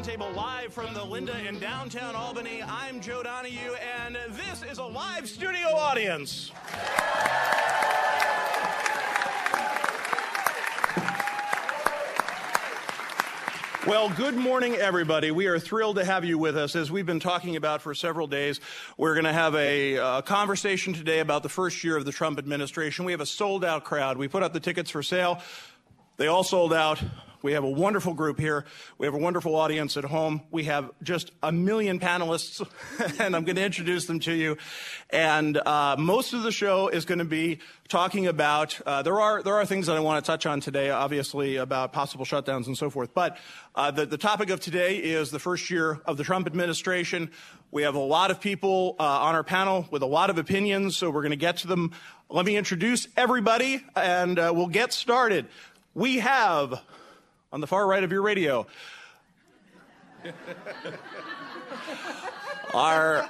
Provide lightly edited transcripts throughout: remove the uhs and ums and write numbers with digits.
Roundtable live from the Linda in downtown Albany. I'm Joe Donahue, and this is a live studio audience. Well, good morning, everybody. We are thrilled to have you with us. As we've been talking about for several days, we're going to have a conversation today about the first year of the Trump administration. We have a sold-out crowd. We put up the tickets for sale. They all sold out. We have a wonderful group here. We have a wonderful audience at home. We have just a million panelists, and I'm going to introduce them to you. And most of the show is going to be talking about, there are things that I want to touch on today, obviously, about possible shutdowns and so forth. But the topic of today is the first year of the Trump administration. We have a lot of people on our panel with a lot of opinions, so we're going to get to them. Let me introduce everybody, and we'll get started. We have, on the far right of your radio, our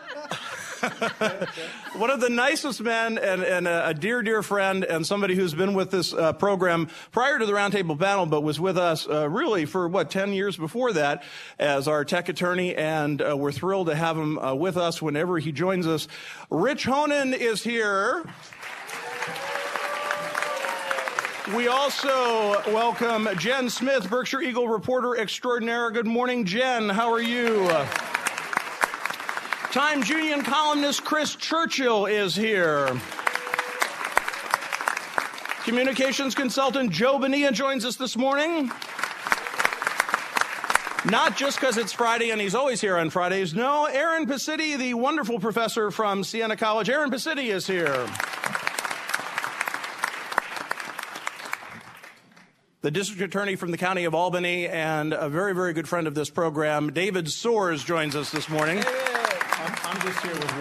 one of the nicest men and a dear friend and somebody who's been with this program prior to the Roundtable panel, but was with us really for, 10 years before that as our tech attorney, and we're thrilled to have him with us whenever he joins us. Rich Honan is here. We also welcome Jen Smith, Berkshire Eagle reporter extraordinaire. Good morning, Jen. How are you? Times Union columnist Chris Churchill is here. Communications consultant Joe Bonilla joins us this morning. Not just because it's Friday and he's always here on Fridays. No, Aaron Pacitti, the wonderful professor from Siena College. Aaron Pacitti is here. The district attorney from the county of Albany and a very, very good friend of this program, David Soares, joins us this morning. Hey. I'm just here with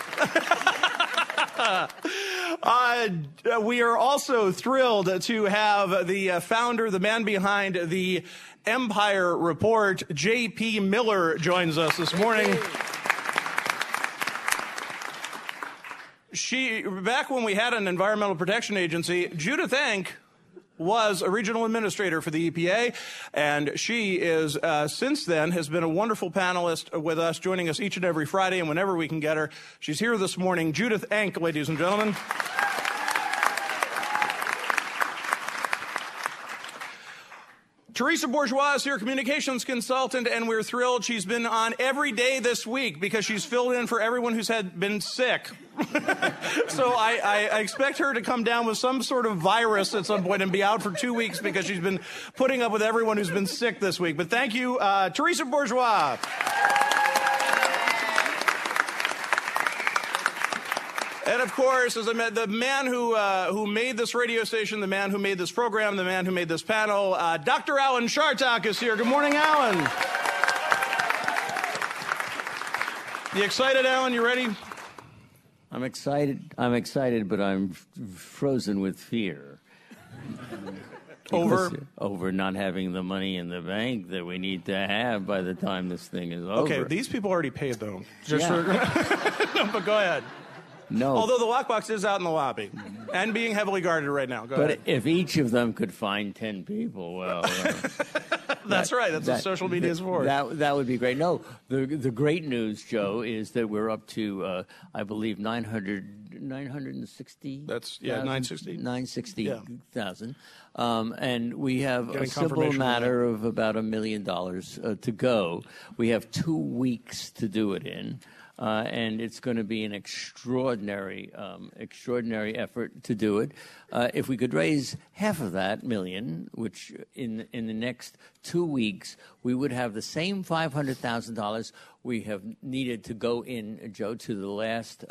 warrants. We are also thrilled to have the founder, the man behind the Empire Report, J.P. Miller, joins us this morning. Back when we had an Environmental Protection Agency, Judith Enck was a regional administrator for the EPA, and she is, since then, has been a wonderful panelist with us, joining us each and every Friday, and whenever we can get her. She's here this morning. Judith Enck, ladies and gentlemen. Teresa Bourgeois is here, communications consultant, and we're thrilled. She's been on every day this week because she's filled in for everyone who's been sick. So I expect her to come down with some sort of virus at some point and be out for 2 weeks because she's been putting up with everyone who's been sick this week. But thank you, Teresa Bourgeois. And of course, as I met, the man who made this radio station, the man who made this program, the man who made this panel, Dr. Alan Chartock is here. Good morning, Alan. You excited, Alan? You ready? I'm excited, but I'm frozen with fear. Over not having the money in the bank that we need to have by the time this thing is over. Okay, these people already paid, though. Yeah. No, but go ahead. No. Although the lockbox is out in the lobby and being heavily guarded right now. Go ahead. But if each of them could find 10 people, well... That's right. That's what social media is for. That would be great. No, the great news, Joe, is that we're up to, I believe, 960. That's 960. 960,000, and we have a simple matter of about $1 million to go. We have 2 weeks to do it in. And it's going to be an extraordinary effort to do it. If we could raise half of that million, which in the next 2 weeks, we would have the same $500,000 we have needed to go in, Joe, to the last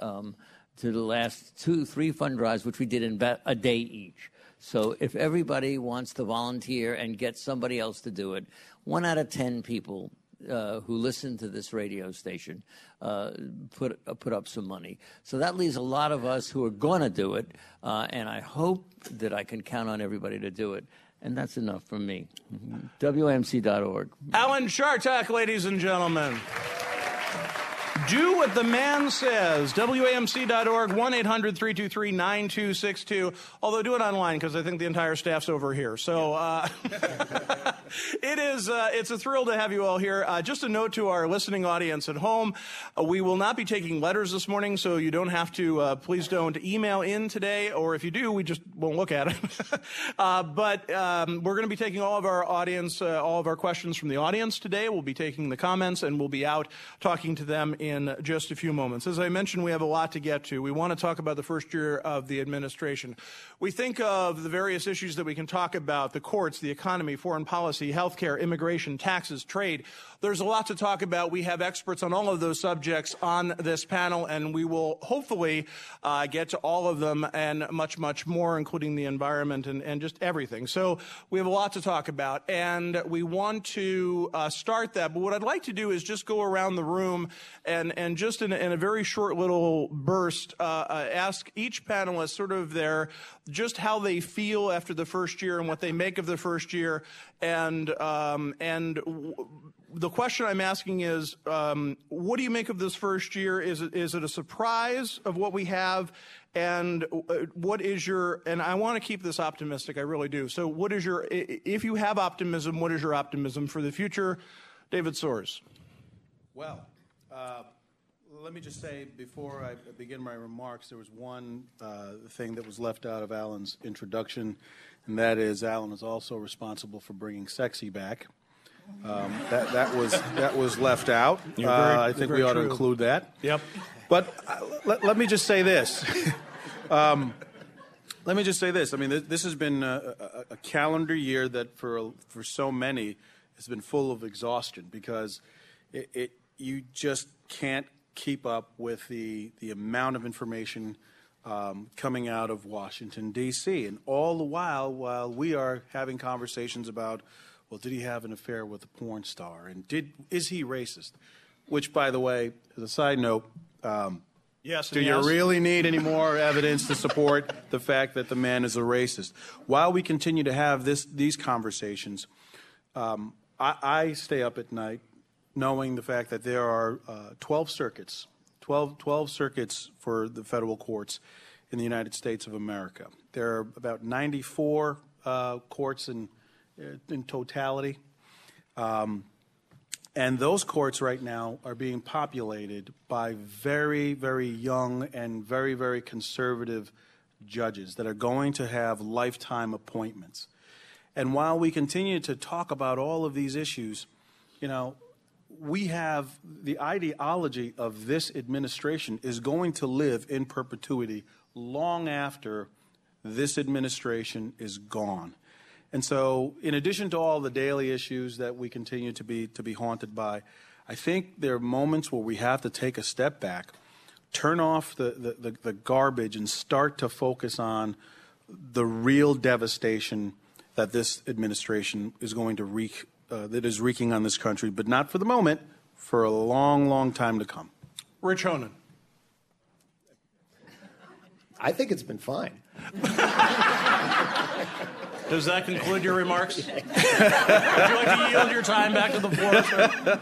2-3 fund drives, which we did in about a day each. So if everybody wants to volunteer and get somebody else to do it, 1 out of 10 people who listen to this radio station put up some money. So that leaves a lot of us who are going to do it, and I hope that I can count on everybody to do it. And that's enough from me. WAMC.org. Alan Chartock, ladies and gentlemen. Do what the man says. WAMC.org, 1-800-323-9262. Although do it online because I think the entire staff's over here. So It's a thrill to have you all here. Just a note to our listening audience at home, we will not be taking letters this morning, so you don't have to, please don't email in today, or if you do, we just won't look at it. But we're going to be taking all of our audience, all of our questions from the audience today. We'll be taking the comments, and we'll be out talking to them in just a few moments. As I mentioned, we have a lot to get to. We want to talk about the first year of the administration. We think of the various issues that we can talk about: the courts, the economy, foreign policy, healthcare, immigration, taxes, trade. There's a lot to talk about. We have experts on all of those subjects on this panel, and we will hopefully get to all of them and much, much more, including the environment and just everything. So we have a lot to talk about, and we want to start that. But what I'd like to do is just go around the room and just in a very short little burst ask each panelist sort of just how they feel after the first year and what they make of the first year. And the question I'm asking is, what do you make of this first year? Is it a surprise of what we have? And what is and I want to keep this optimistic, I really do. So what is if you have optimism, what is your optimism for the future? David Soares. Well, let me just say, before I begin my remarks, there was one thing that was left out of Alan's introduction, and that is Alan is also responsible for bringing sexy back. That was left out. I think we ought to include that. Yep. But let me just say this. Let me just say this. I mean, this has been a calendar year that for so many has been full of exhaustion, because you just can't keep up with the amount of information coming out of Washington, D.C. And all the while we are having conversations about, well, did he have an affair with a porn star? And is he racist? Which, by the way, as a side note, yes. Do you really need any more evidence to support the fact that the man is a racist? While we continue to have these conversations, I stay up at night knowing the fact that there are 12 circuits for the federal courts in the United States of America. There are about 94 courts in totality. And those courts right now are being populated by very, very young and very, very conservative judges that are going to have lifetime appointments. And while we continue to talk about all of these issues, we have the ideology of this administration is going to live in perpetuity long after this administration is gone. And so, in addition to all the daily issues that we continue to be haunted by, I think there are moments where we have to take a step back, turn off the garbage, and start to focus on the real devastation that this administration is going to wreak, that is wreaking on this country, but not for the moment, for a long, long time to come. Rich Honan. I think it's been fine. Does that conclude your remarks? Would you like to yield your time back to the floor, sir?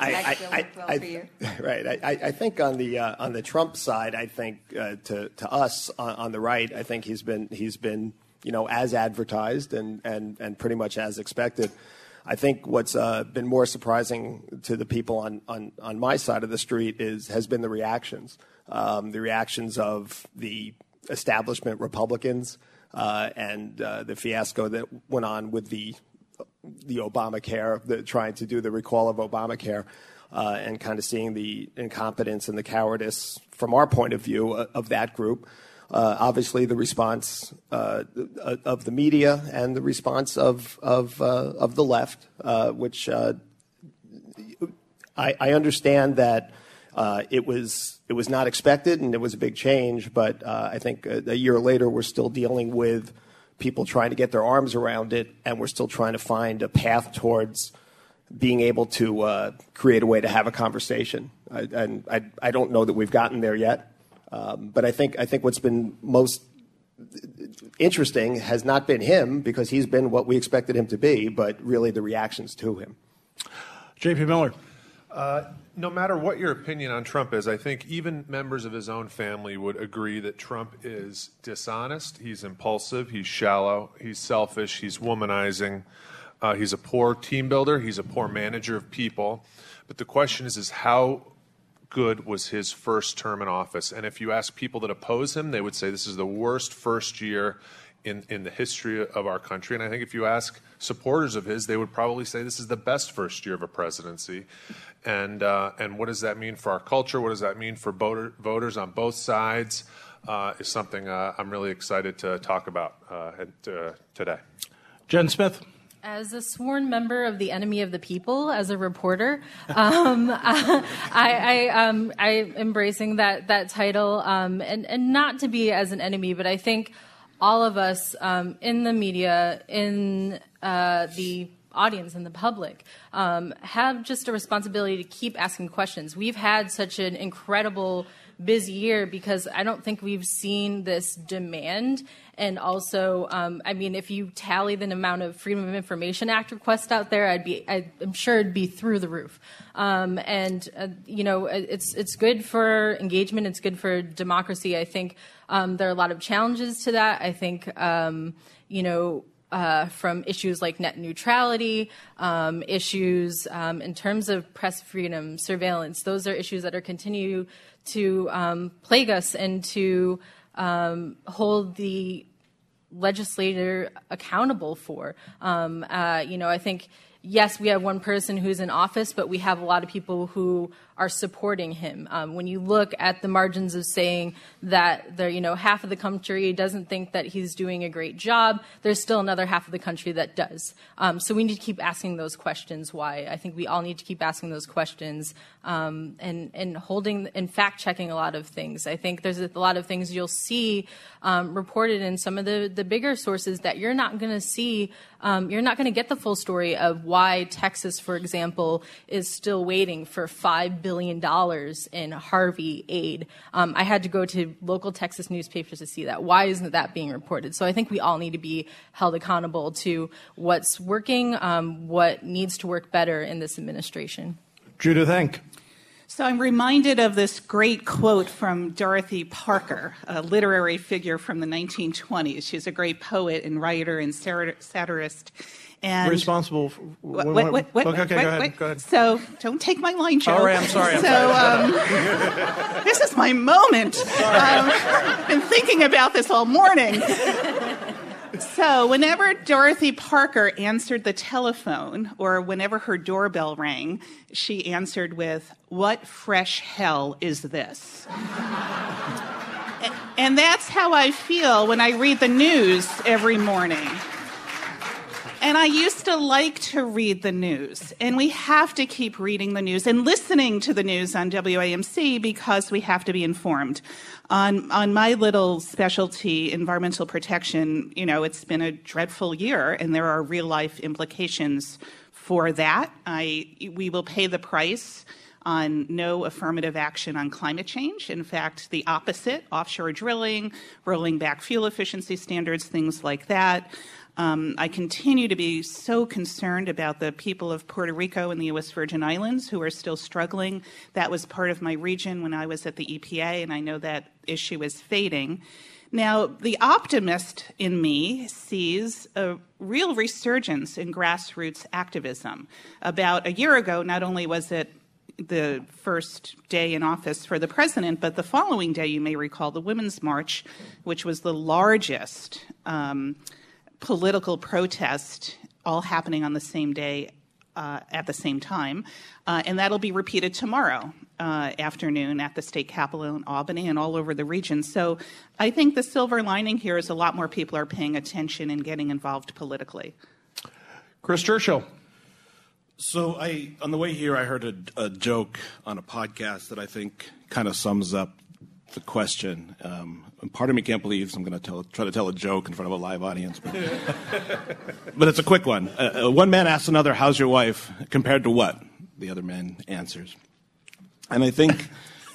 I think on the Trump side, I think to us on the right, I think he's been as advertised and pretty much as expected. I think what's been more surprising to the people on my side of the street has been the reactions of the establishment Republicans. And the fiasco that went on with the Obamacare, trying to do the recall of Obamacare, and kind of seeing the incompetence and the cowardice from our point of view of that group. Obviously, the response of the media and the response of the left, which I understand that. It was not expected, and it was a big change. But I think a year later, we're still dealing with people trying to get their arms around it, and we're still trying to find a path towards being able to create a way to have a conversation. I don't know that we've gotten there yet, but I think what's been most interesting has not been him, because he's been what we expected him to be, but really the reactions to him. J.P. Miller. No matter what your opinion on Trump is, I think even members of his own family would agree that Trump is dishonest, he's impulsive, he's shallow, he's selfish, he's womanizing. He's a poor team builder. He's a poor manager of people. But the question is how good was his first term in office? And if you ask people that oppose him, they would say this is the worst first year in the history of our country. And I think if you ask supporters of his, they would probably say this is the best first year of a presidency. And what does that mean for our culture? What does that mean for voters on both sides? Is something I'm really excited to talk about today. Jen Smith. As a sworn member of the Enemy of the People, as a reporter, I'm embracing that title, and not to be as an enemy, but I think all of us in the media, in the audience and the public have just a responsibility to keep asking questions. We've had such an incredible busy year because I don't think we've seen this demand. And also, if you tally the amount of Freedom of Information Act requests out there, I'm sure it'd be through the roof. It's good for engagement. It's good for democracy. I think there are a lot of challenges to that. I think, from issues like net neutrality, issues in terms of press freedom, surveillance, those are issues that are continue to plague us and to hold the legislator accountable for. I think, yes, we have one person who's in office, but we have a lot of people who are supporting him. When you look at the margins of saying that half of the country doesn't think that he's doing a great job, there's still another half of the country that does. So we need to keep asking those questions. Why? I think we all need to keep asking those questions and holding and fact checking a lot of things. I think there's a lot of things you'll see reported in some of the bigger sources that you're not going to see. You're not going to get the full story of why Texas, for example, is still waiting for $5 billion in Harvey aid. I had to go to local Texas newspapers to see that. Why isn't that being reported? So I think we all need to be held accountable to what's working, what needs to work better in this administration. Judith Enck. So I'm reminded of this great quote from Dorothy Parker, a literary figure from the 1920s. She's a great poet and writer and satirist. And responsible. What? Okay, go ahead. So don't take my line, Joe. All right, I'm sorry. This is my moment. I've been thinking about this all morning. So whenever Dorothy Parker answered the telephone or whenever her doorbell rang, she answered with, "What fresh hell is this?" And that's how I feel when I read the news every morning. And I used to like to read the news, and we have to keep reading the news and listening to the news on WAMC because we have to be informed. On my little specialty, environmental protection, it's been a dreadful year, and there are real-life implications for that. We will pay the price on no affirmative action on climate change. In fact, the opposite, offshore drilling, rolling back fuel efficiency standards, things like that. I continue to be so concerned about the people of Puerto Rico and the U.S. Virgin Islands who are still struggling. That was part of my region when I was at the EPA, and I know that issue is fading. Now, the optimist in me sees a real resurgence in grassroots activism. About a year ago, not only was it the first day in office for the president, but the following day, you may recall, the Women's March, which was the largest political protest, all happening on the same day at the same time. And that'll be repeated tomorrow afternoon at the state capitol in Albany and all over the region. So I think the silver lining here is a lot more people are paying attention and getting involved politically. Chris Churchill. So on the way here, I heard a joke on a podcast that I think kind of sums up the question. Part of me can't believe I'm going to try to tell a joke in front of a live audience. But it's a quick one. One man asks another, "How's your wife?" Compared to what? The other man answers. And I think...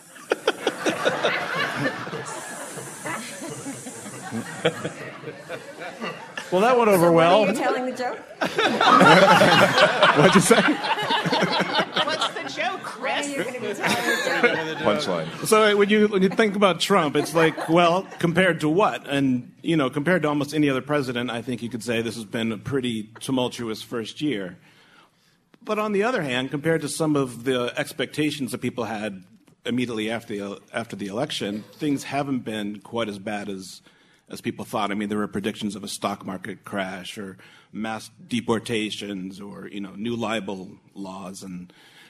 Well, that went over well. Are you telling the joke? What'd you say? What's the joke, Chris? You're going to be Punchline. So when you think about Trump, it's like, well, compared to what? And, compared to almost any other president, I think you could say this has been a pretty tumultuous first year. But on the other hand, compared to some of the expectations that people had immediately after the election, things haven't been quite as bad as people thought. I mean, there were predictions of a stock market crash or mass deportations or new libel laws, and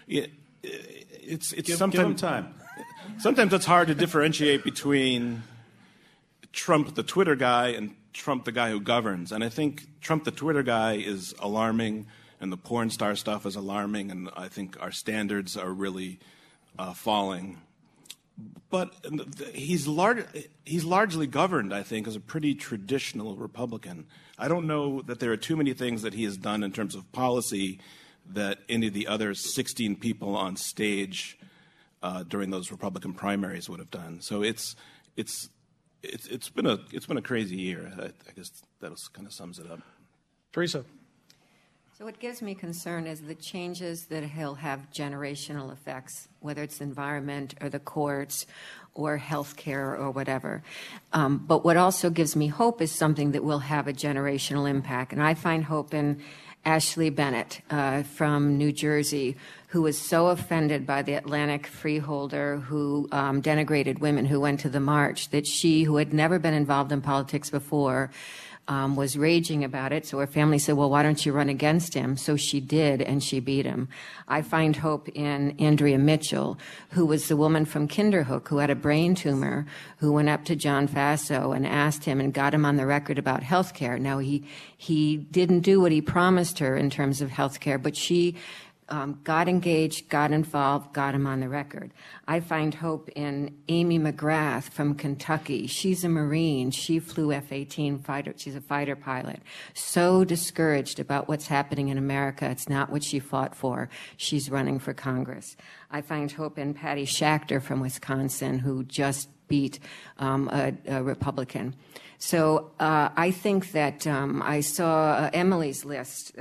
it's Give sometimes him time. Sometimes it's hard to differentiate between Trump, the Twitter guy, and Trump, the guy who governs. And I think Trump, the Twitter guy, is alarming, and the porn star stuff is alarming, and I think our standards are really falling. But he's largely governed, I think, as a pretty traditional Republican. I don't know that there are too many things that he has done in terms of policy that any of the other 16 people on stage during those Republican primaries would have done. So it's been a crazy year. I guess that kind of sums it up. Teresa. So what gives me concern is the changes that he'll have generational effects, whether it's the environment or the courts or healthcare or whatever. But what also gives me hope is something that will have a generational impact. And I find hope in Ashley Bennett from New Jersey, who was so offended by the Atlantic freeholder who denigrated women who went to the march that she, who had never been involved in politics before, was raging about it. So her family said, well, why don't you run against him? So she did, and she beat him. I find hope in Andrea Mitchell, who was the woman from Kinderhook who had a brain tumor, who went up to John Faso and asked him and got him on the record about health care. Now, he didn't do what he promised her in terms of health care, but she got engaged, got involved, got him on the record. I find hope in Amy McGrath from Kentucky. She's a Marine. She flew F-18 fighter. She's a fighter pilot. So discouraged about what's happening in America. It's not what she fought for. She's running for Congress. I find hope in Patty Schachter from Wisconsin, who just beat a Republican. So I think that I saw Emily's list.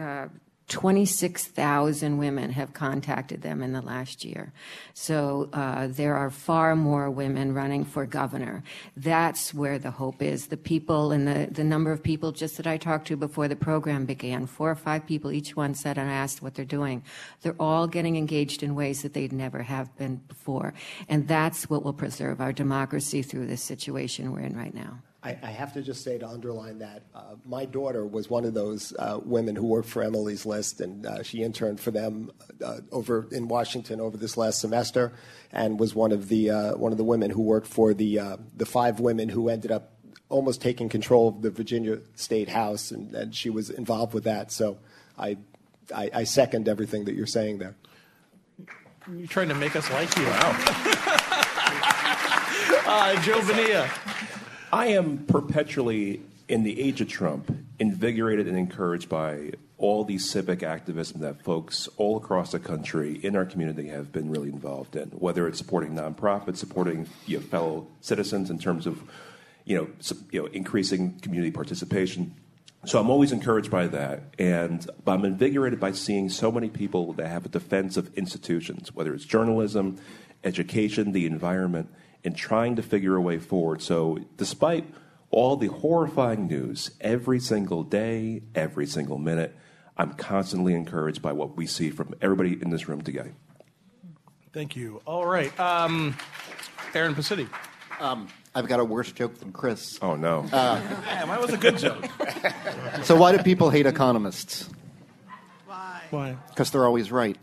26,000 women have contacted them in the last year. So there are far more women running for governor. That's where the hope is. The people and the number of people just that I talked to before the program began, 4 or 5 people, each one said and asked what they're doing. They're all getting engaged in ways that they'd never have been before. And that's what will preserve our democracy through this situation we're in right now. I have to just say, to underline that, my daughter was one of those women who worked for Emily's List, and she interned for them over in Washington over this last semester, and was one of the women who worked for the 5 women who ended up almost taking control of the Virginia State House, and she was involved with that. So I second everything that you're saying there. You're trying to make us like you. Wow. Joe Bonilla. I am perpetually, in the age of Trump, invigorated and encouraged by all the civic activism that folks all across the country in our community have been really involved in, whether it's supporting nonprofits, supporting fellow citizens in terms of increasing community participation. So I'm always encouraged by that, but I'm invigorated by seeing so many people that have a defense of institutions, whether it's journalism, education, the environment, and trying to figure a way forward. So despite all the horrifying news every single day, every single minute, I'm constantly encouraged by what we see from everybody in this room today. Thank you. All right. Aaron Pacitti. I've got a worse joke than Chris. Oh, no. Mine was a good joke. So why do people hate economists? Why? Because they're always right.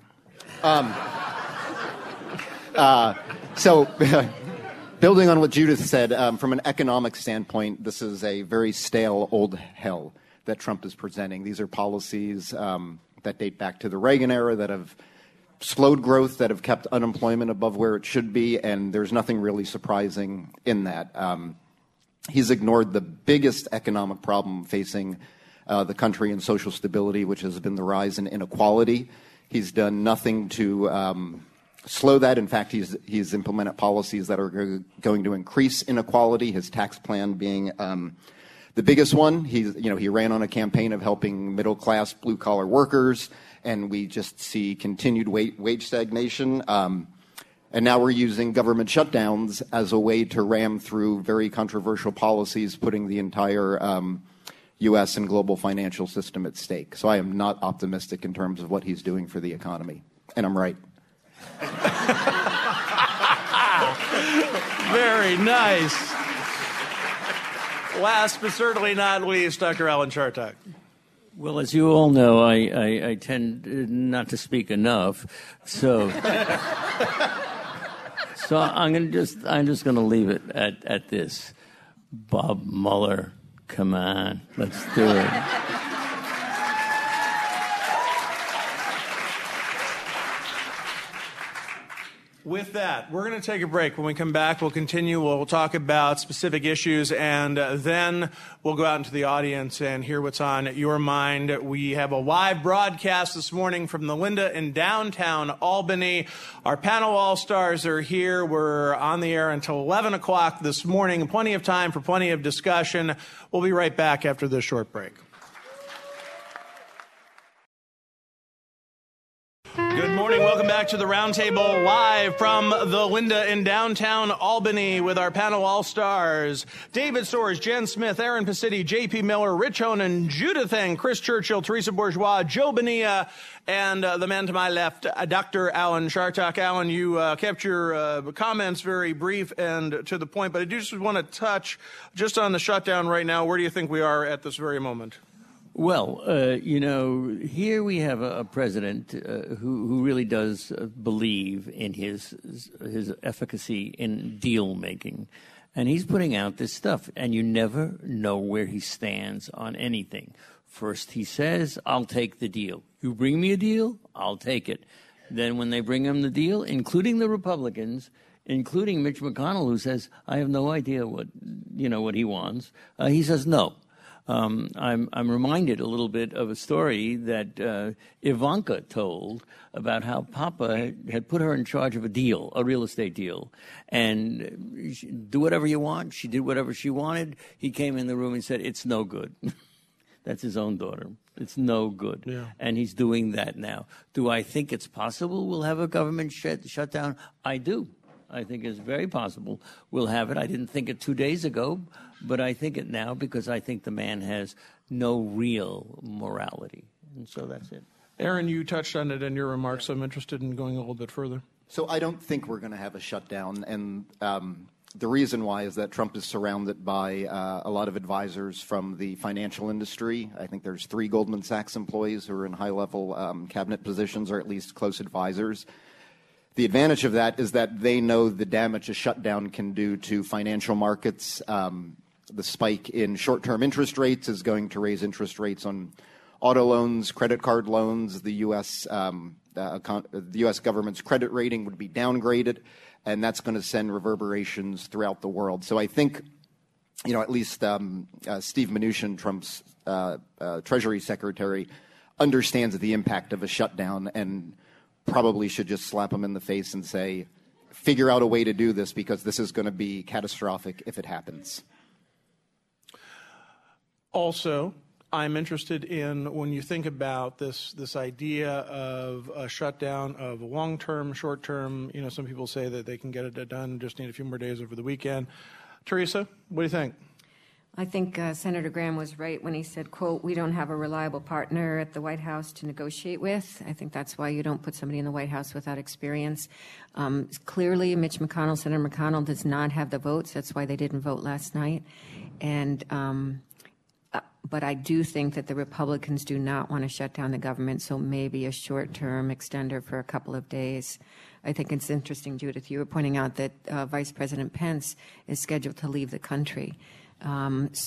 So building on what Judith said, from an economic standpoint, this is a very stale old hell that Trump is presenting. These are policies that date back to the Reagan era that have slowed growth, that have kept unemployment above where it should be, and there's nothing really surprising in that. He's ignored the biggest economic problem facing the country and social stability, which has been the rise in inequality. He's done nothing to slow that. In fact, he's implemented policies that are going to increase inequality, his tax plan being the biggest one. He ran on a campaign of helping middle-class, blue-collar workers, and we just see continued wage stagnation. And now we're using government shutdowns as a way to ram through very controversial policies, putting the entire U.S. and global financial system at stake. So I am not optimistic in terms of what he's doing for the economy. And I'm right. Very nice. Last but certainly not least, Dr. Alan Chartock. Well, as you all know, I tend not to speak enough, so I'm just going to leave it at this. Bob Mueller, come on, let's do it. With that, we're going to take a break. When we come back, we'll continue. We'll talk about specific issues, and then we'll go out into the audience and hear what's on your mind. We have a live broadcast this morning from the Linda in downtown Albany. Our panel all-stars are here. We're on the air until 11 o'clock this morning. Plenty of time for plenty of discussion. We'll be right back after this short break. Good morning. Welcome back to the Roundtable, live from the Linda in downtown Albany with our panel all-stars, David Soares, Jen Smith, Aaron Pacitti, J.P. Miller, Rich Honan, Judith Eng, Chris Churchill, Teresa Bourgeois, Joe Bonilla, and the man to my left, Dr. Alan Chartock. Alan, you kept your comments very brief and to the point, but I do just want to touch just on the shutdown right now. Where do you think we are at this very moment? Well, here we have a president who really does believe in his efficacy in deal making. And he's putting out this stuff, and you never know where he stands on anything. First he says, I'll take the deal. You bring me a deal, I'll take it. Then when they bring him the deal, including the Republicans, including Mitch McConnell, who says, I have no idea what he wants, he says no. I'm reminded a little bit of a story that Ivanka told about how Papa had put her in charge of a real estate deal, and do whatever you want. She did whatever she wanted. He came in the room and said, it's no good. That's his own daughter. It's no good. Yeah. And he's doing that now. Do I think it's possible we'll have a government shutdown? I do. I think it's very possible we'll have it. I didn't think it 2 days ago, but I think it now because I think the man has no real morality. And so that's it. Aaron, you touched on it in your remarks, so I'm interested in going a little bit further. So I don't think we're going to have a shutdown. And the reason why is that Trump is surrounded by a lot of advisors from the financial industry. I think there's 3 Goldman Sachs employees who are in high-level cabinet positions, or at least close advisors. The advantage of that is that they know the damage a shutdown can do to financial markets. The spike in short-term interest rates is going to raise interest rates on auto loans, credit card loans. The U.S. Government's credit rating would be downgraded, and that's going to send reverberations throughout the world. So I think, at least Steve Mnuchin, Trump's Treasury Secretary, understands the impact of a shutdown and probably should just slap him in the face and say, figure out a way to do this because this is going to be catastrophic if it happens. Also, I'm interested in when you think about this idea of a shutdown of long-term, short-term. Some people say that they can get it done, just need a few more days over the weekend. Teresa, what do you think? I think Senator Graham was right when he said, quote, we don't have a reliable partner at the White House to negotiate with. I think that's why you don't put somebody in the White House without experience. Clearly, Mitch McConnell, Senator McConnell, does not have the votes. That's why they didn't vote last night. And but I do think that the Republicans do not want to shut down the government, so maybe a short-term extender for a couple of days. I think it's interesting, Judith, you were pointing out that Vice President Pence is scheduled to leave the country. Well, and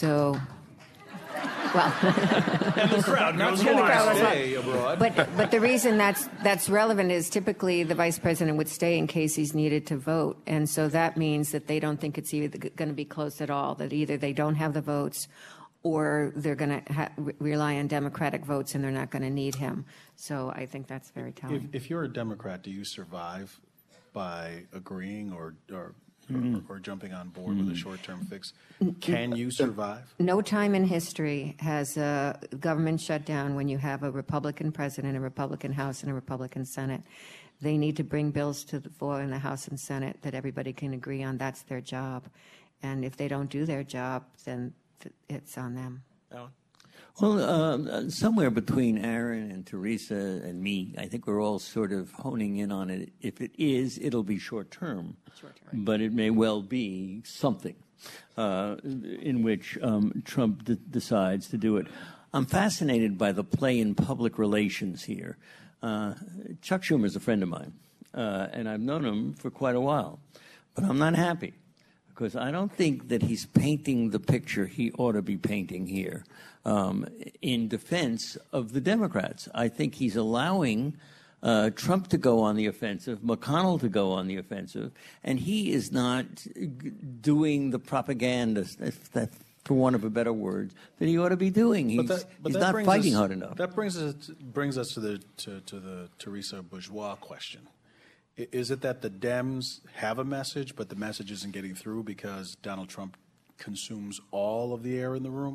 the crowd knows why stay abroad. But the reason that's relevant is typically the vice president would stay in case he's needed to vote, and so that means that they don't think it's either going to be close at all. That either they don't have the votes, or they're going to rely on Democratic votes, and they're not going to need him. So I think that's very telling. If you're a Democrat, do you survive by agreeing or or jumping on board with a short-term fix. Can you survive? No time in history has a government shut down when you have a Republican president, a Republican House, and a Republican Senate. They need to bring bills to the floor in the House and Senate that everybody can agree on. That's their job. And if they don't do their job, then it's on them. Alan? Well, somewhere between Aaron and Teresa and me, I think we're all sort of honing in on it. If it is, it'll be short-term. But it may well be something in which Trump decides to do it. I'm fascinated by the play in public relations here. Chuck Schumer is a friend of mine, and I've known him for quite a while. But I'm not happy, because I don't think that he's painting the picture he ought to be painting here in defense of the Democrats. I think he's allowing Trump to go on the offensive, McConnell to go on the offensive, and he is not doing the propaganda, for want of a better word, that he ought to be doing. He's not fighting hard enough. That brings us to the Teresa Bourgeois question. Is it that the Dems have a message, but the message isn't getting through because Donald Trump consumes all of the air in the room?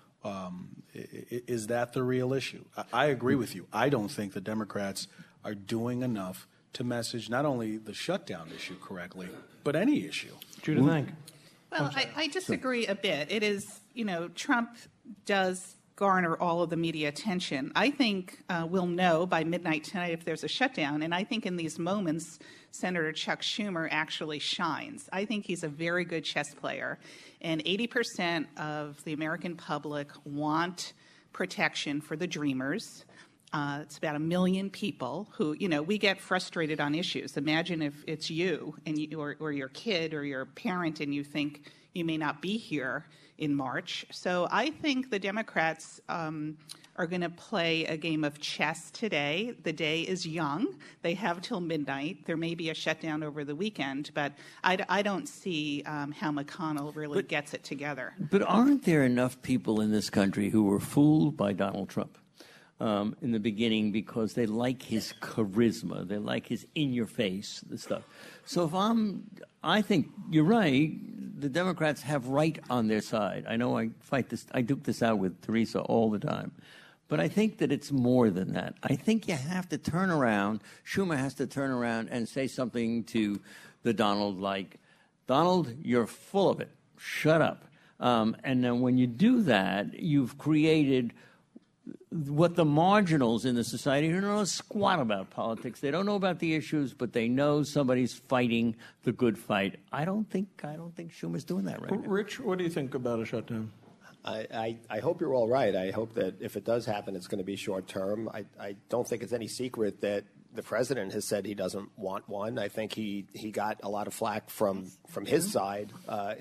Is that the real issue? I agree with you. I don't think the Democrats are doing enough to message not only the shutdown issue correctly, but any issue. Judith Enck. Well, I disagree a bit. It is, Trump does garner all of the media attention. I think we'll know by midnight tonight if there's a shutdown, and I think in these moments, Senator Chuck Schumer actually shines. I think he's a very good chess player, and 80% of the American public want protection for the dreamers. It's about 1 million people who, we get frustrated on issues. Imagine if it's you and or your kid or your parent and you think you may not be here in March. So I think the Democrats are going to play a game of chess today. The day is young. They have till midnight. There may be a shutdown over the weekend, but I don't see how McConnell really gets it together. But aren't there enough people in this country who were fooled by Donald Trump in the beginning because they like his charisma, they like his in-your-face stuff? So I think you're right. The Democrats have right on their side. I know I duke this out with Teresa all the time. But I think that it's more than that. I think you have to turn around, Schumer has to turn around and say something to the Donald like, Donald, you're full of it. Shut up. And then when you do that, you've created what the marginals in the society who don't know squat about politics. They don't know about the issues, but they know somebody's fighting the good fight. I don't think Schumer's doing that right now. Rich, what do you think about a shutdown? I hope you're all right. I hope that if it does happen, it's going to be short term. I don't think it's any secret that the president has said he doesn't want one. I think he got a lot of flack from his side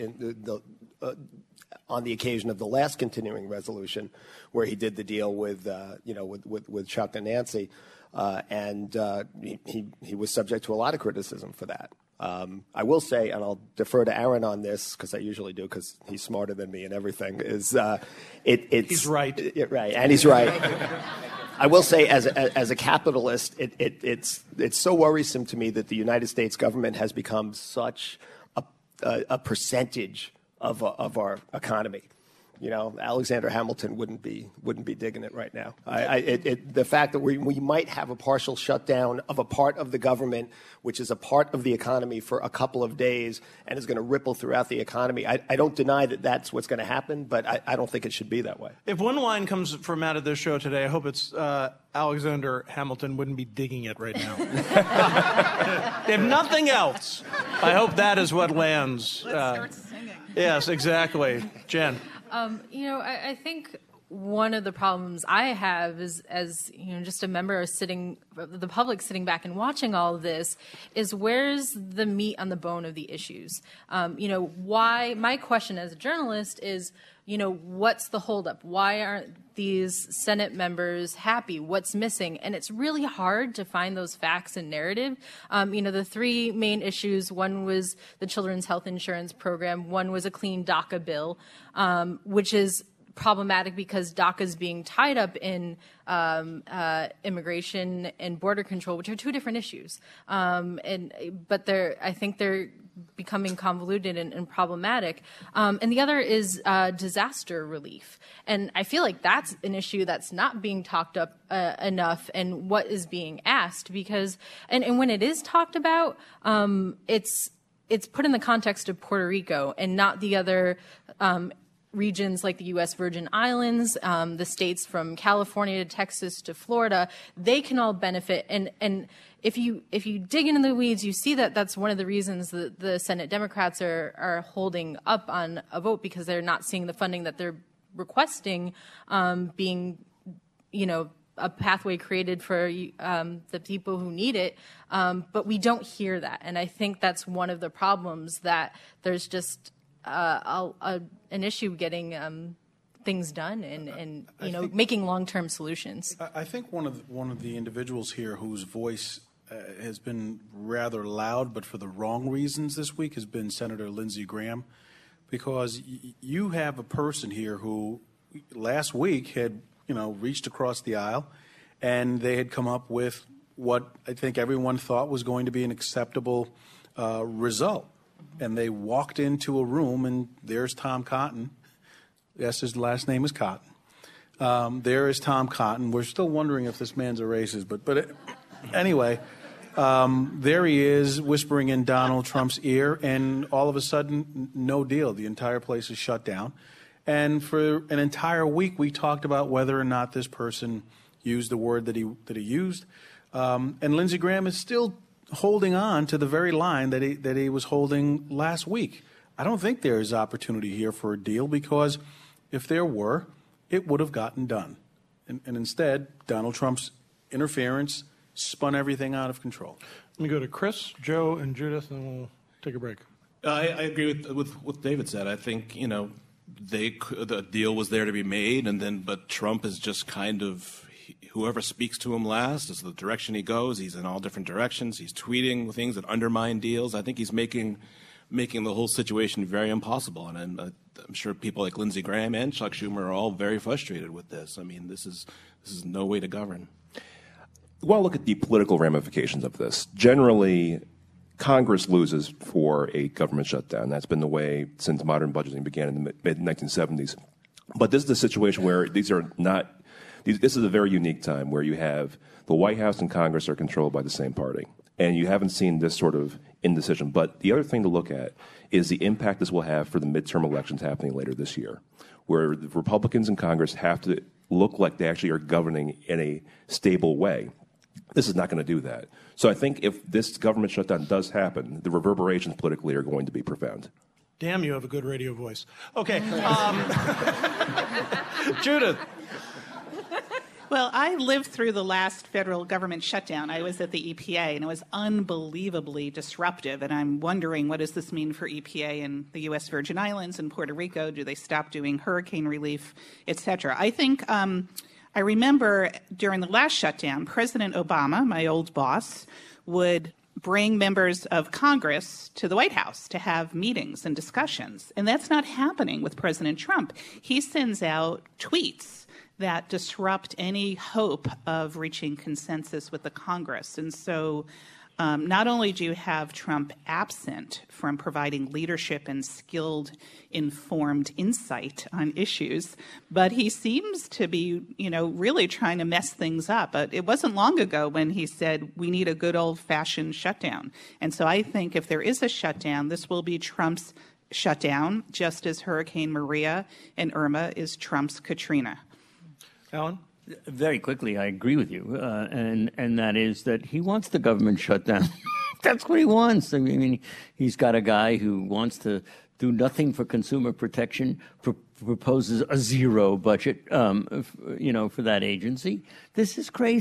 on the occasion of the last continuing resolution, where he did the deal with Chuck and Nancy, and he was subject to a lot of criticism for that. I will say, and I'll defer to Aaron on this because I usually do because he's smarter than me and everything. He's right, right, and he's right. I will say, as a capitalist, it's so worrisome to me that the United States government has become such a percentage of our economy. Alexander Hamilton wouldn't be digging it right now. The fact that we might have a partial shutdown of a part of the government, which is a part of the economy for a couple of days and is going to ripple throughout the economy. I don't deny that that's what's going to happen, but I don't think it should be that way. If one line comes from out of this show today, I hope it's Alexander Hamilton wouldn't be digging it right now. If nothing else, I hope that is what lands. Let's start singing. Yes, exactly. Jen. I think one of the problems I have is, as just a member of the public sitting back and watching all of this, is where's the meat on the bone of the issues? Why? My question as a journalist is, what's the holdup? Why aren't these Senate members happy? What's missing? And it's really hard to find those facts and narrative. The three main issues, one was the Children's Health Insurance Program, one was a clean DACA bill, which is problematic because DACA is being tied up in immigration and border control, which are two different issues. But I think they're becoming convoluted and problematic. And the other is disaster relief. And I feel like that's an issue that's not being talked up enough, and what is being asked, because and when it is talked about, it's put in the context of Puerto Rico and not the other regions like the U.S. Virgin Islands, the states from California to Texas to Florida. They can all benefit. And if you dig into the weeds, you see that that's one of the reasons that the Senate Democrats are holding up on a vote, because they're not seeing the funding that they're requesting being, a pathway created for the people who need it. But we don't hear that. And I think that's one of the problems, that there's just an issue getting things done and making long-term solutions. I think one of the individuals here whose voice has been rather loud, but for the wrong reasons this week, has been Senator Lindsey Graham, because you have a person here who last week had reached across the aisle, and they had come up with what I think everyone thought was going to be an acceptable result. And they walked into a room, and there's Tom Cotton. Yes, his last name is Cotton. There is Tom Cotton. We're still wondering if this man's a racist, but anyway, there he is whispering in Donald Trump's ear, and all of a sudden, no deal. The entire place is shut down. And for an entire week, we talked about whether or not this person used the word that he used. And Lindsey Graham is still holding on to the very line that he was holding last week. I don't think there is opportunity here for a deal, because if there were, it would have gotten done. And instead, Donald Trump's interference spun everything out of control. Let me go to Chris, Joe, and Judith, and we'll take a break. I agree with what David said. I think, the deal was there to be made, but Trump is just kind of, whoever speaks to him last is the direction he goes. He's in all different directions. He's tweeting things that undermine deals. I think he's making the whole situation very impossible. And I'm sure people like Lindsey Graham and Chuck Schumer are all very frustrated with this. I mean, this is no way to govern. Well, look at the political ramifications of this. Generally, Congress loses for a government shutdown. That's been the way since modern budgeting began in the mid-1970s. But this is a situation where this is a very unique time where you have the White House and Congress are controlled by the same party. And you haven't seen this sort of indecision. But the other thing to look at is the impact this will have for the midterm elections happening later this year, where the Republicans in Congress have to look like they actually are governing in a stable way. This is not going to do that. So I think if this government shutdown does happen, the reverberations politically are going to be profound. Damn, you have a good radio voice. Okay. Judith. Well, I lived through the last federal government shutdown. I was at the EPA, and it was unbelievably disruptive. And I'm wondering, what does this mean for EPA in the U.S. Virgin Islands and Puerto Rico? Do they stop doing hurricane relief, et cetera? I think I remember during the last shutdown, President Obama, my old boss, would bring members of Congress to the White House to have meetings and discussions. And that's not happening with President Trump. He sends out tweets that disrupt any hope of reaching consensus with the Congress. And so not only do you have Trump absent from providing leadership and skilled, informed insight on issues, but he seems to be, really trying to mess things up. But it wasn't long ago when he said, we need a good old-fashioned shutdown. And so I think if there is a shutdown, this will be Trump's shutdown, just as Hurricane Maria and Irma is Trump's Katrina. Alan? Very quickly, I agree with you, and that is that he wants the government shut down. That's what he wants. I mean, he's got a guy who wants to do nothing for consumer protection, proposes a zero budget, for that agency. This is crazy.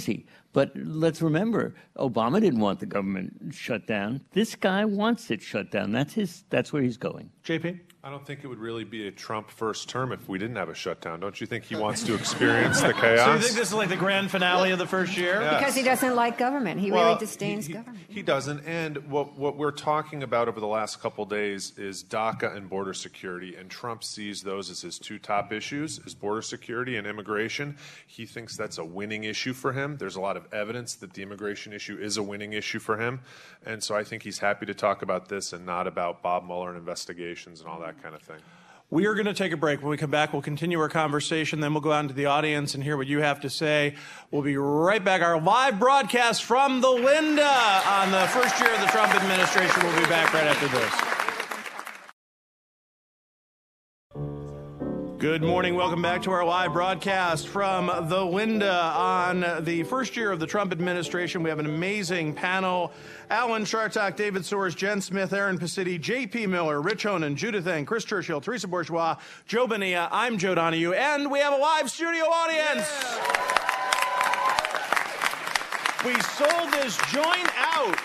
But let's remember, Obama didn't want the government shut down. This guy wants it shut down. That's where he's going. JP? I don't think it would really be a Trump first term if we didn't have a shutdown. Don't you think he wants to experience the chaos? So you think this is like the grand finale of the first year? Yes. Because he doesn't like government. He really disdains government. He doesn't. And what we're talking about over the last couple of days is DACA and border security. And Trump sees those as his two top issues, is border security and immigration. He thinks that's a winning issue for him. There's a lot of evidence that the immigration issue is a winning issue for him. And so I think he's happy to talk about this and not about Bob Mueller and investigations and all that kind of thing. We are going to take a break. When we come back, we'll continue our conversation. Then we'll go out into the audience and hear what you have to say. We'll be right back. Our live broadcast from the Linda on the first year of the Trump administration. We'll be back right after this. Good morning. Welcome back to our live broadcast from the Linda on the first year of the Trump administration. We have an amazing panel. Alan Chartock, David Soares, Jen Smith, Aaron Pacitti, J.P. Miller, Rich Honan, Judith Eng, Chris Churchill, Teresa Bourgeois, Joe Bonilla. I'm Joe Donahue, and we have a live studio audience. We sold this joint out.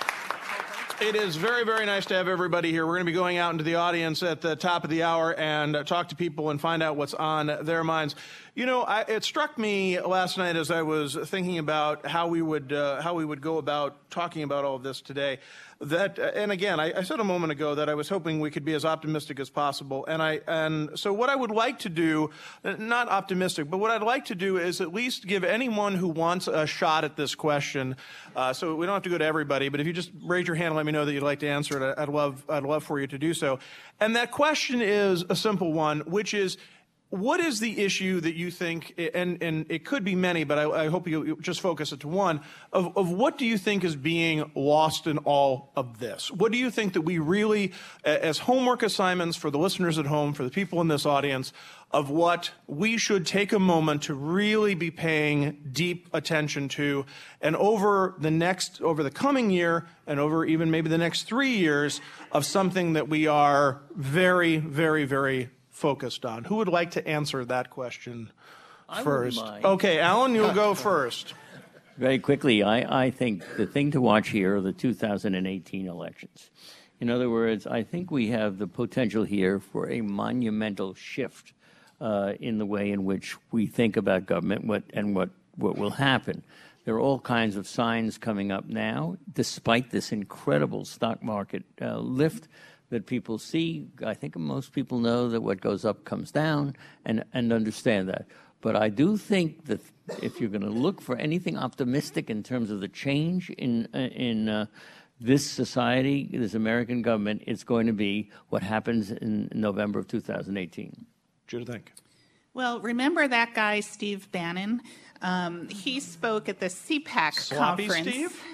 It is very, very nice to have everybody here. We're going to be going out into the audience at the top of the hour and talk to people and find out what's on their minds. You know, it struck me last night as I was thinking about how we would go about talking about all of this today. That, and again, I said a moment ago that I was hoping we could be as optimistic as possible. And so what I would like to do, not optimistic, but what I'd like to do is at least give anyone who wants a shot at this question. So we don't have to go to everybody, but if you just raise your hand and let me know that you'd like to answer it, I'd love for you to do so. And that question is a simple one, which is, what is the issue that you think, and it could be many, but I hope you just focus it to one, of what do you think is being lost in all of this? What do you think that we really, as homework assignments for the listeners at home, for the people in this audience, of what we should take a moment to really be paying deep attention to, and over the coming year, and over even maybe the next 3 years, of something that we are very, very, very focused on? Who would like to answer that question first? Okay, Alan, you'll go first. Very quickly, I think the thing to watch here are the 2018 elections. In other words, I think we have the potential here for a monumental shift in the way in which we think about government what will happen. There are all kinds of signs coming up now, despite this incredible stock market lift that people see. I think most people know that what goes up comes down and understand that. But I do think that if you're going to look for anything optimistic in terms of the change in this society, this American government, it's going to be what happens in November of 2018. Judith Eng. Well, remember that guy, Steve Bannon? He spoke at the CPAC Sloppy conference. Steve?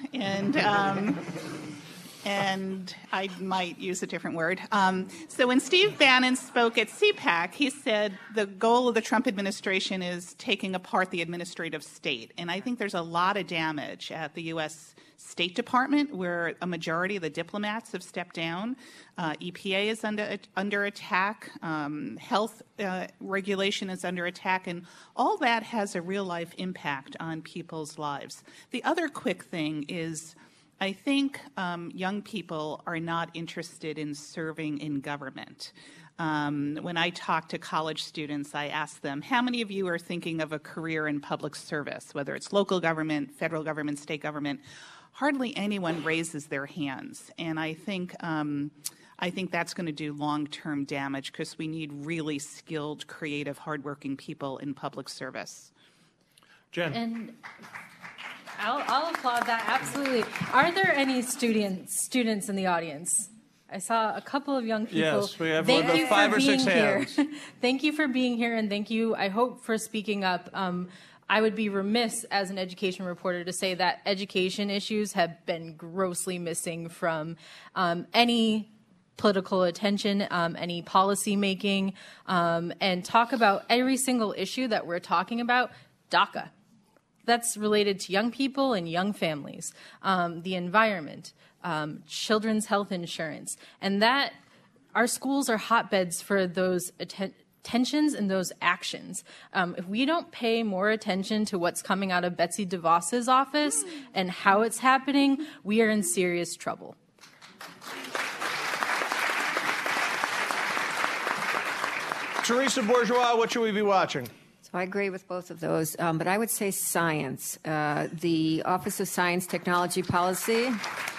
And I might use a different word. So when Steve Bannon spoke at CPAC, he said the goal of the Trump administration is taking apart the administrative state. And I think there's a lot of damage at the U.S. State Department, where a majority of the diplomats have stepped down. EPA is under attack. Health regulation is under attack. And all that has a real-life impact on people's lives. The other quick thing is, I think young people are not interested in serving in government. When I talk to college students, I ask them, how many of you are thinking of a career in public service, whether it's local government, federal government, state government? Hardly anyone raises their hands. And I think that's going to do long-term damage because we need really skilled, creative, hardworking people in public service. Jen. And I'll applaud that, absolutely. Are there any students in the audience? I saw a couple of young people. Yes, we have about 5 or 6 hands. Thank you for being here, and thank you, I hope, for speaking up. I would be remiss as an education reporter to say that education issues have been grossly missing from any political attention, any policy making, and talk about every single issue that we're talking about. DACA. That's related to young people and young families, the environment, children's health insurance, and that our schools are hotbeds for those tensions and those actions. If we don't pay more attention to what's coming out of Betsy DeVos's office and how it's happening, we are in serious trouble. Teresa Bourgeois, what should we be watching? So I agree with both of those, but I would say science. The Office of Science Technology Policy.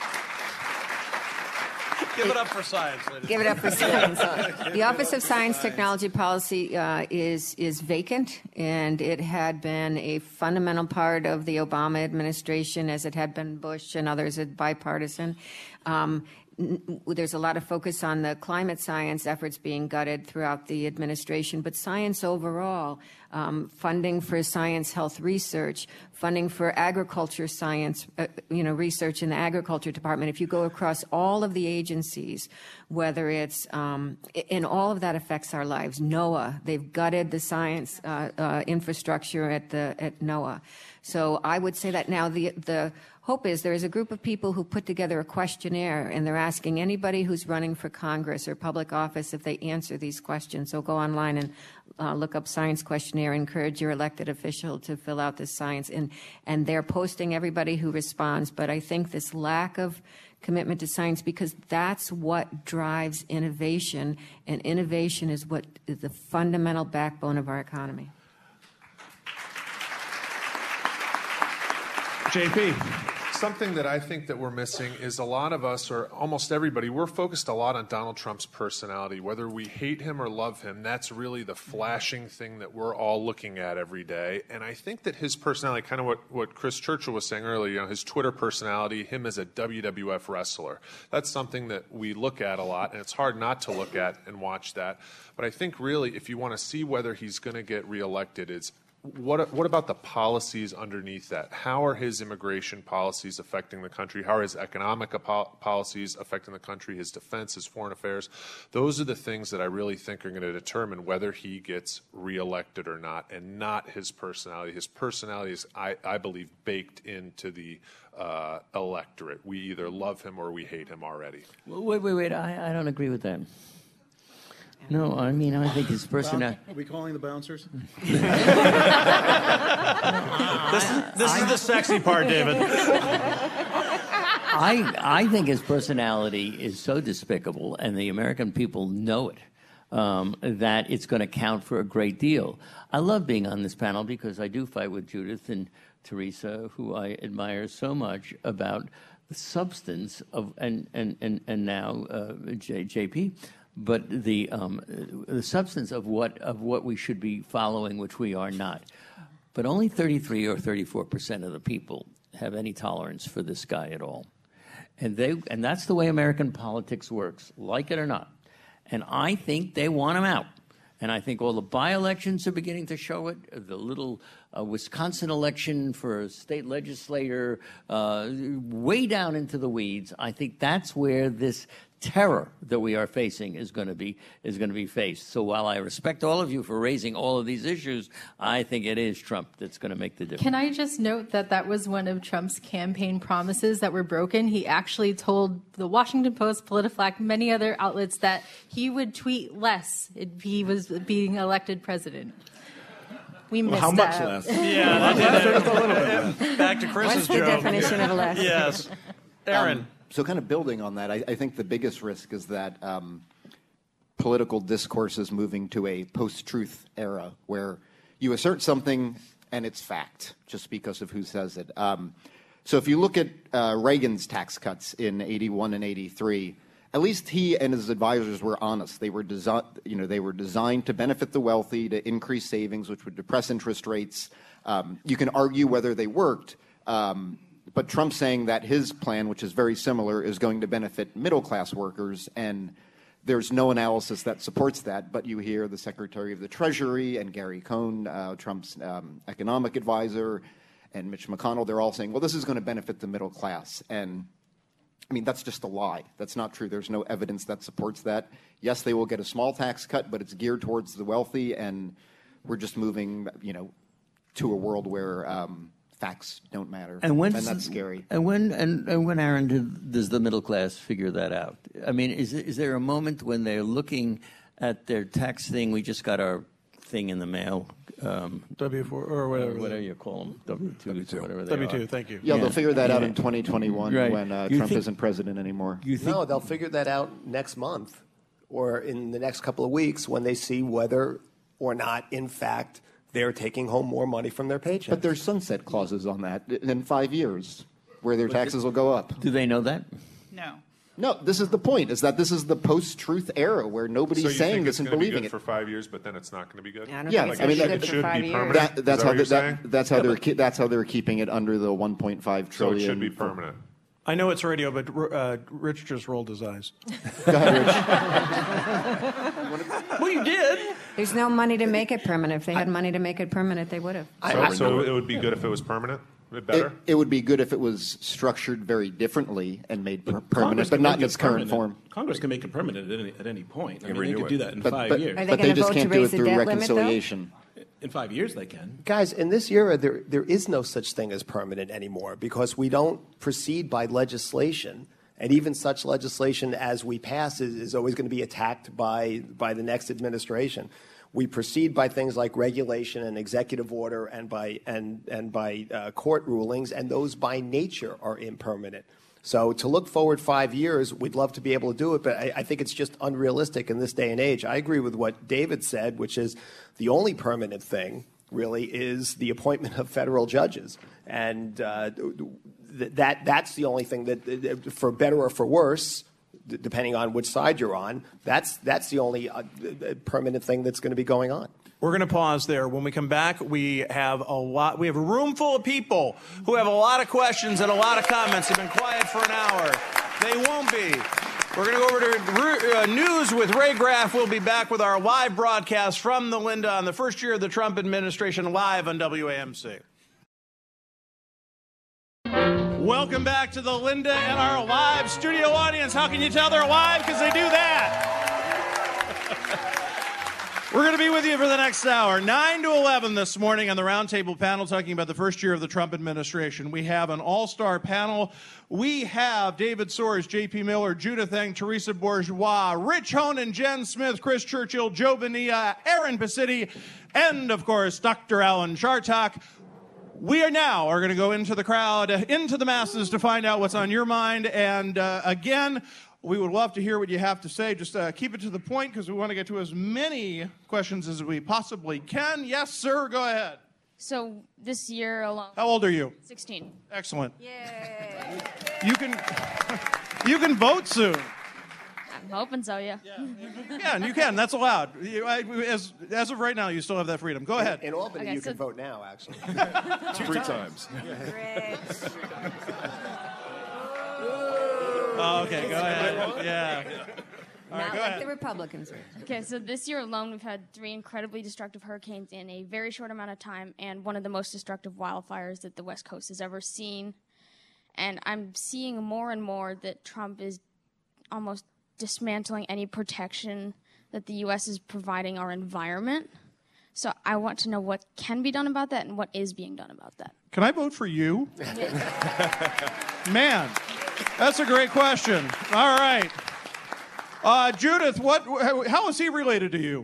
Give it up for science, ladies. Give it up for science. The Office of Science Technology Policy is vacant, and it had been a fundamental part of the Obama administration, as it had been Bush and others, bipartisan. There's a lot of focus on the climate science efforts being gutted throughout the administration, but science overall, funding for science health research, funding for agriculture science, research in the agriculture department. If you go across all of the agencies, whether it's, and all of that affects our lives. NOAA, they've gutted the science infrastructure at NOAA. So I would say that now the hope is there is a group of people who put together a questionnaire, and they're asking anybody who's running for Congress or public office if they answer these questions. So go online and look up science questionnaire, encourage your elected official to fill out this science. And they're posting everybody who responds. But I think this lack of commitment to science, because that's what drives innovation, and innovation is what is the fundamental backbone of our economy. JP. Something that I think that we're missing is a lot of us, or almost everybody, we're focused a lot on Donald Trump's personality. Whether we hate him or love him, that's really the flashing thing that we're all looking at every day. And I think that his personality, kind of what Chris Churchill was saying earlier, his Twitter personality, him as a WWF wrestler, that's something that we look at a lot, and it's hard not to look at and watch that. But I think really, if you want to see whether he's going to get reelected, it's what about the policies underneath that? How are his immigration policies affecting the country? How are his economic policies affecting the country, his defense, his foreign affairs? Those are the things that I really think are going to determine whether he gets reelected or not, and not his personality. His personality is, I believe, baked into the electorate. We either love him or we hate him already. Wait. I don't agree with that. No, I mean, I think his personality. Are we calling the bouncers? This is the sexy part, David. I think his personality is so despicable, and the American people know it, that it's going to count for a great deal. I love being on this panel because I do fight with Judith and Teresa, who I admire so much, about the substance of, and now JP. But the substance of what we should be following, which we are not. But only 33 or 34% of the people have any tolerance for this guy at all, and that's the way American politics works, like it or not. And I think they want him out. And I think all the by-elections are beginning to show it. The little Wisconsin election for a state legislator, way down into the weeds. I think that's where this terror that we are facing is going to be faced. So while I respect all of you for raising all of these issues, I think it is Trump that's going to make the difference. Can I just note that was one of Trump's campaign promises that were broken? He actually told the Washington Post, PolitiFact, many other outlets that he would tweet less if he was being elected president. We missed how much that. less? Yeah, back to Chris's What's the joke. definition of less? Yes. Aaron. So kind of building on that, I think the biggest risk is that political discourse is moving to a post-truth era where you assert something and it's fact just because of who says it. So if you look at Reagan's tax cuts in 81 and 83, at least he and his advisors were honest. They were designed to benefit the wealthy, to increase savings, which would depress interest rates. You can argue whether they worked. But Trump's saying that his plan, which is very similar, is going to benefit middle-class workers, and there's no analysis that supports that. But you hear the Secretary of the Treasury and Gary Cohn, Trump's economic advisor, and Mitch McConnell, they're all saying, well, this is going to benefit the middle class. And, I mean, that's just a lie. That's not true. There's no evidence that supports that. Yes, they will get a small tax cut, but it's geared towards the wealthy, and we're just moving, to a world where facts don't matter, and that's scary. And when Aaron, does the middle class figure that out? I mean, is there a moment when they're looking at their tax thing. We just got our thing in the mail. W4 or whatever you call them, W2s, whatever they W2. are. Thank you. Yeah, they'll figure that out in 2021 Right. when Trump isn't president anymore. No, they'll figure that out next month or in the next couple of weeks when they see whether or not, in fact, they're taking home more money from their paycheck. But there's sunset clauses on that in 5 years where their taxes will go up. Do they know that? No. No, this is the point, is that this is the post-truth era where nobody's saying this and believing it. For 5 years, but then it's not going to be good. I don't Yeah, think it's I mean, gonna be it good should for 5 be years. permanent. That's how they're keeping it under the 1.5 So trillion. it should be permanent. I know it's radio, but Rich just rolled his eyes. Go ahead, Rich. Well, you did. There's no money to make it permanent. If they had money to make it permanent, they would have. So it would be good if it was permanent? Better? It would be good if it was structured very differently and made permanent, Congress but can not make in it its current permanent. form. Congress can make it permanent at any point. I mean, they renew could it. do that in But, 5 but, years. Are they but they gonna just vote to can't do it raise the through debt limit, though? reconciliation. In 5 years, they can. Guys, in this era, there is no such thing as permanent anymore because we don't proceed by legislation. And even such legislation as we pass is always going to be attacked by the next administration. We proceed by things like regulation and executive order and by court rulings, and those by nature are impermanent. So to look forward 5 years, we'd love to be able to do it, but I think it's just unrealistic in this day and age. I agree with what David said, which is the only permanent thing really is the appointment of federal judges. And that's the only thing that, for better or for worse, depending on which side you're on, that's the only permanent thing that's going to be going on. We're going to pause there. When we come back, we have a room full of people who have a lot of questions and a lot of comments. They've been quiet for an hour. They won't be. We're going to go over to news with Ray Graff. We'll be back with our live broadcast from the Linda on the first year of the Trump administration, live on WAMC. Welcome back to the Linda and our live studio audience. How can you tell they're live? Because they do that. We're going to be with you for the next hour, 9 to 11 this morning on the Roundtable panel talking about the first year of the Trump administration. We have an all-star panel. We have David Soares, J.P. Miller, Judith Eng, Teresa Bourgeois, Rich Honan, Jen Smith, Chris Churchill, Joe Bonilla, Aaron Pacitti, and, of course, Dr. Alan Chartok. We are going to go into the crowd, into the masses to find out what's on your mind. And again, we would love to hear what you have to say. Just keep it to the point because we want to get to as many questions as we possibly can. Yes, sir. Go ahead. So this year alone. How old are you? 16. Excellent. Yay. You can vote soon. I'm hoping so, yeah. Yeah, and you can. That's allowed. As of right now, you still have that freedom. Go ahead. In Albany, you can vote now, actually. 3 times. Oh, okay, go ahead. Yeah. All right, Not go like ahead. the Republicans. Okay, so this year alone, we've had 3 incredibly destructive hurricanes in a very short amount of time, and one of the most destructive wildfires that the West Coast has ever seen. And I'm seeing more and more that Trump is almost dismantling any protection that the U.S. is providing our environment. So I want to know what can be done about that and what is being done about that. Can I vote for you? Man, that's a great question. All right. Judith, how is he related to you?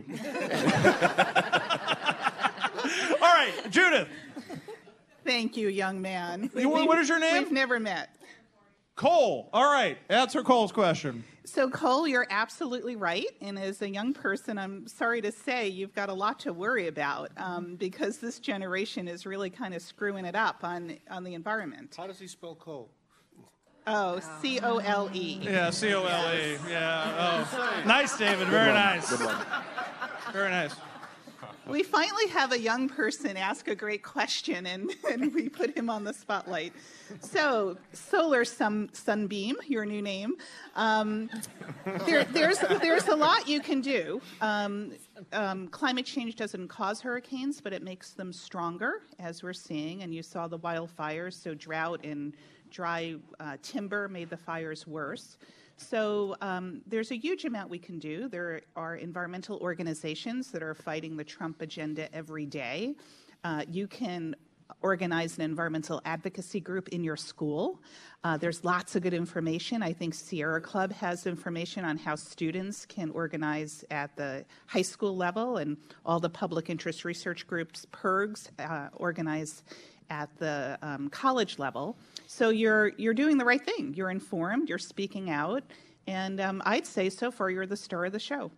All right, Judith. Thank you, young man. What is your name? We've never met. Cole. All right. Answer Cole's question. So, Cole, you're absolutely right. And as a young person, I'm sorry to say you've got a lot to worry about because this generation is really kind of screwing it up on the environment. How does he spell Cole? Oh, C-O-L-E. Yeah, C-O-L-E. Yeah. Oh. Nice, David. Very nice. Very nice. We finally have a young person ask a great question, and we put him on the spotlight. So, Solar Sunbeam, your new name. There's a lot you can do. Climate change doesn't cause hurricanes, but it makes them stronger, as we're seeing. And you saw the wildfires, so drought and dry timber made the fires worse. So there's a huge amount we can do. There are environmental organizations that are fighting the Trump agenda every day. You can organize an environmental advocacy group in your school. There's lots of good information. I think Sierra Club has information on how students can organize at the high school level, and all the public interest research groups, PIRGs, organize at the college level. So you're doing the right thing. You're informed, you're speaking out, and I'd say so far you're the star of the show.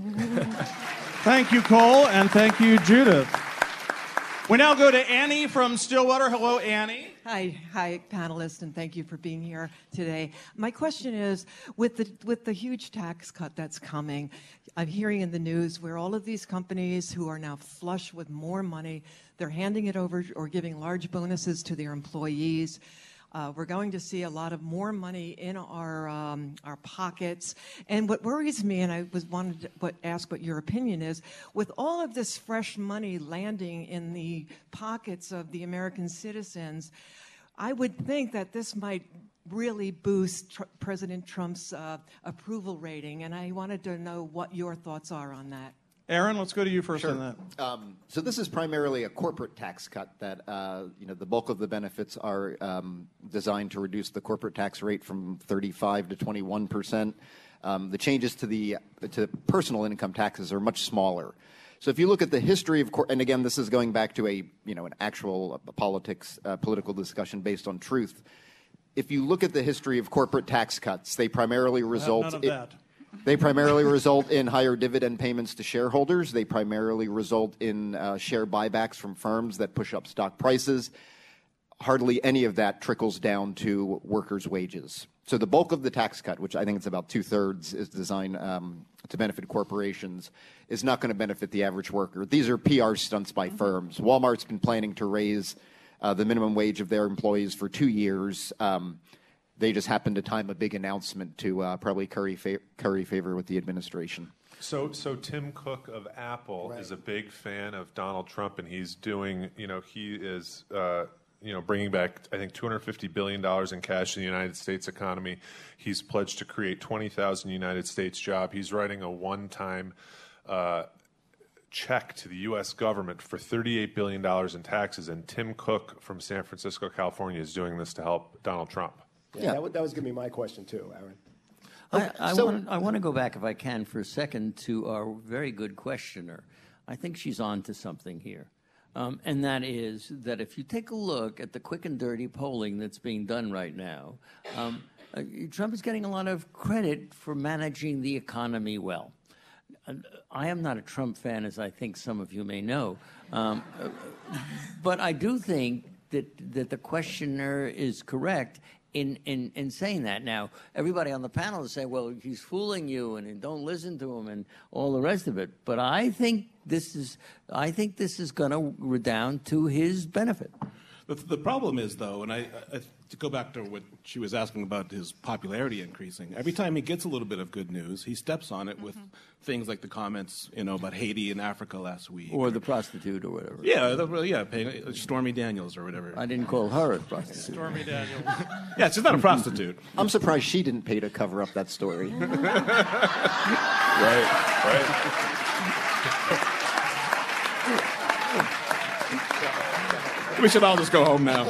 Thank you, Cole, and thank you, Judith. We now go to Annie from Stillwater. Hello, Annie. Hi, panelists, and thank you for being here today. My question is, with the huge tax cut that's coming, I'm hearing in the news where all of these companies who are now flush with more money, they're handing it over or giving large bonuses to their employees. We're going to see a lot of more money in our pockets. And what worries me, and I wanted to ask what your opinion is, with all of this fresh money landing in the pockets of the American citizens, I would think that this might really boost President Trump's approval rating. And I wanted to know what your thoughts are on that. Aaron, let's go to you first on that. So this is primarily a corporate tax cut that, the bulk of the benefits are designed to reduce the corporate tax rate from 35 to 21%. The changes to personal income taxes are much smaller. So if you look at the history of, and again, this is going back to an actual political discussion based on truth. If you look at the history of corporate tax cuts, they primarily result They primarily result in higher dividend payments to shareholders. They primarily result in share buybacks from firms that push up stock prices. Hardly any of that trickles down to workers' wages. So the bulk of the tax cut, which I think it's about 2/3, is designed to benefit corporations, is not going to benefit the average worker. These are PR stunts by firms. Walmart's been planning to raise the minimum wage of their employees for 2 years. They just happened to time a big announcement to probably curry favor with the administration. So Tim Cook of Apple is a big fan of Donald Trump, and he's doing, he is, bringing back, I think, $250 billion in cash in the United States economy. He's pledged to create 20,000 United States jobs. He's writing a one-time check to the U.S. government for $38 billion in taxes, and Tim Cook from San Francisco, California, is doing this to help Donald Trump. Yeah, that was going to be my question, too, Aaron. I want to go back, if I can, for a second to our very good questioner. I think she's on to something here. And that is that if you take a look at the quick and dirty polling that's being done right now, Trump is getting a lot of credit for managing the economy well. I am not a Trump fan, as I think some of you may know. But I do think that the questioner is correct in saying that. Now, everybody on the panel is saying, well, he's fooling you and don't listen to him and all the rest of it. But I think this is going to redound to his benefit. The problem is, though, and I to go back to what she was asking about his popularity increasing, every time he gets a little bit of good news, he steps on it with things like the comments, about Haiti and Africa last week. Or the prostitute or whatever. Yeah, Stormy Daniels or whatever. I didn't call her a prostitute. Stormy Daniels. Yeah, she's not a prostitute. I'm surprised she didn't pay to cover up that story. Right. We should all just go home now.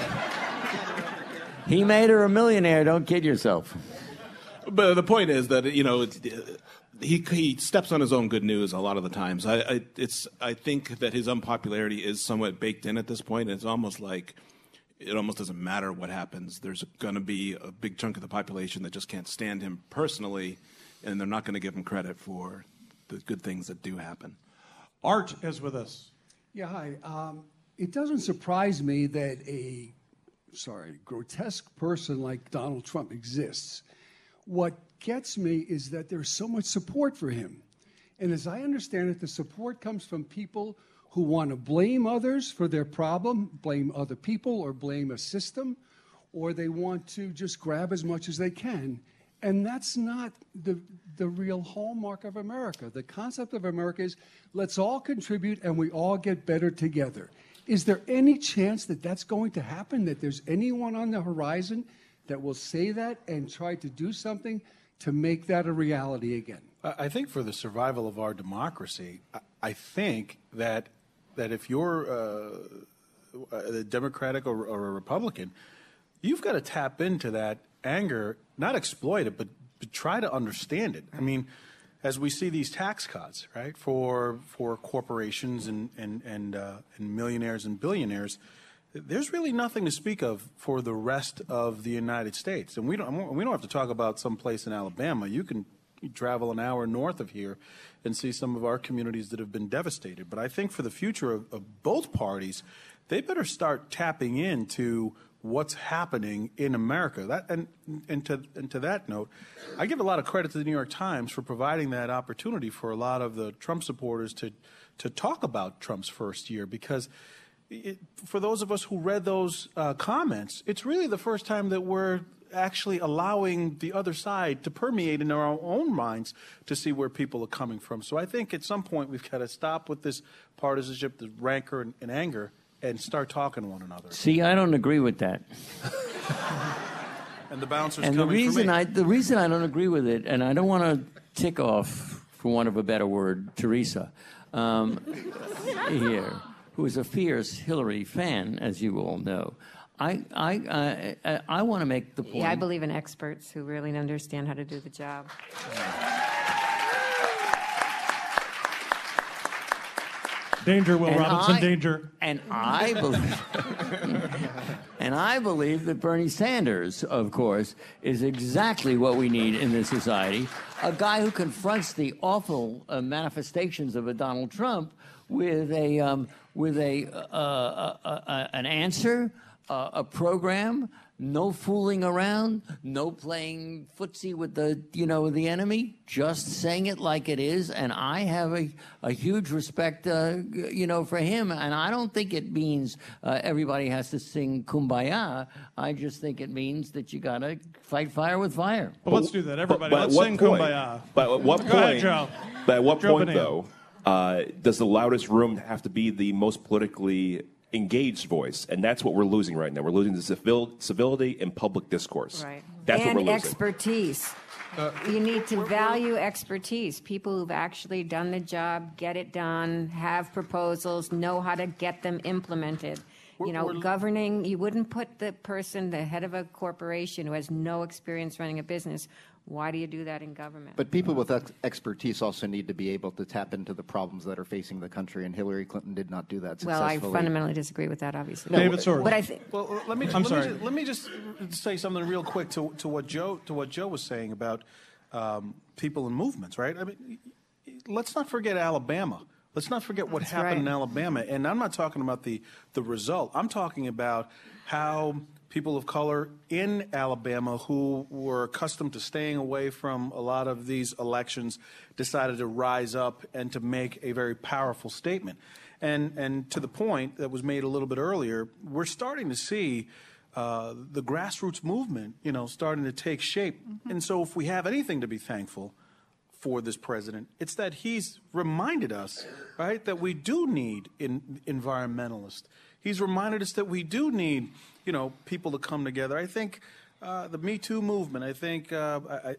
He made her a millionaire. Don't kid yourself. But the point is that he steps on his own good news a lot of the times. I think that his unpopularity is somewhat baked in at this point. It's almost like it almost doesn't matter what happens. There's going to be a big chunk of the population that just can't stand him personally, and they're not going to give him credit for the good things that do happen. Art is with us. Yeah, hi. It doesn't surprise me that a grotesque person like Donald Trump exists. What gets me is that there's so much support for him. And as I understand it, the support comes from people who want to blame others for their problem, blame other people, or blame a system, or they want to just grab as much as they can. And that's not the real hallmark of America. The concept of America is let's all contribute and we all get better together. Is there any chance that that's going to happen, that there's anyone on the horizon that will say that and try to do something to make that a reality again? I think for the survival of our democracy, I think that if you're a Democratic or a Republican, you've got to tap into that anger, not exploit it, but try to understand it. I mean, as we see these tax cuts, right, for corporations and millionaires and billionaires, there's really nothing to speak of for the rest of the United States. And we don't have to talk about some place in Alabama. You can travel an hour north of here and see some of our communities that have been devastated. But I think for the future of both parties, they better start tapping into what's happening in America. And to that note, I give a lot of credit to the New York Times for providing that opportunity for a lot of the Trump supporters to talk about Trump's first year, because for those of us who read those comments, it's really the first time that we're actually allowing the other side to permeate in our own minds to see where people are coming from. So I think at some point we've got to stop with this partisanship, the rancor and anger, and start talking to one another. See, I don't agree with that. And the bouncer's and coming for me. the reason I don't agree with it, and I don't want to tick off, for want of a better word, Teresa here, who is a fierce Hillary fan, as you all know. I want to make the point. Yeah, I believe in experts who really understand how to do the job. Danger, Will Robinson, danger. And I believe that Bernie Sanders, of course, is exactly what we need in this society. A guy who confronts the awful manifestations of a Donald Trump with an answer, a program, no fooling around, no playing footsie with the enemy, just saying it like it is. And I have a huge respect, for him. And I don't think it means everybody has to sing Kumbaya. I just think it means that you got to fight fire with fire. Well, let's do that, everybody. Let's sing Kumbaya. But at what point? Go ahead, Joe. But at what Joe point, Bonanno. though, does the loudest room have to be the most politically engaged voice? And that's what we're losing right now. We're losing the civility in public discourse. Right. That's and what we're losing. Expertise. You need to value expertise. People who've actually done the job, get it done, have proposals, know how to get them implemented. Governing, you wouldn't put the head of a corporation who has no experience running a business. Why do you do that in government? But people with expertise also need to be able to tap into the problems that are facing the country, and Hillary Clinton did not do that successfully. Well, I fundamentally disagree with that, obviously. David Soros. But I think. Well, let me just say something real quick to what Joe was saying about people and movements, right? I mean, let's not forget Alabama. Let's not forget what happened in Alabama. And I'm not talking about the result. I'm talking about how people of color in Alabama who were accustomed to staying away from a lot of these elections decided to rise up and to make a very powerful statement. And to the point that was made a little bit earlier, we're starting to see the grassroots movement, starting to take shape. Mm-hmm. And so if we have anything to be thankful for this president, it's that he's reminded us, right, that we do need environmentalists. He's reminded us that we do need, people to come together. I think the Me Too movement. I think a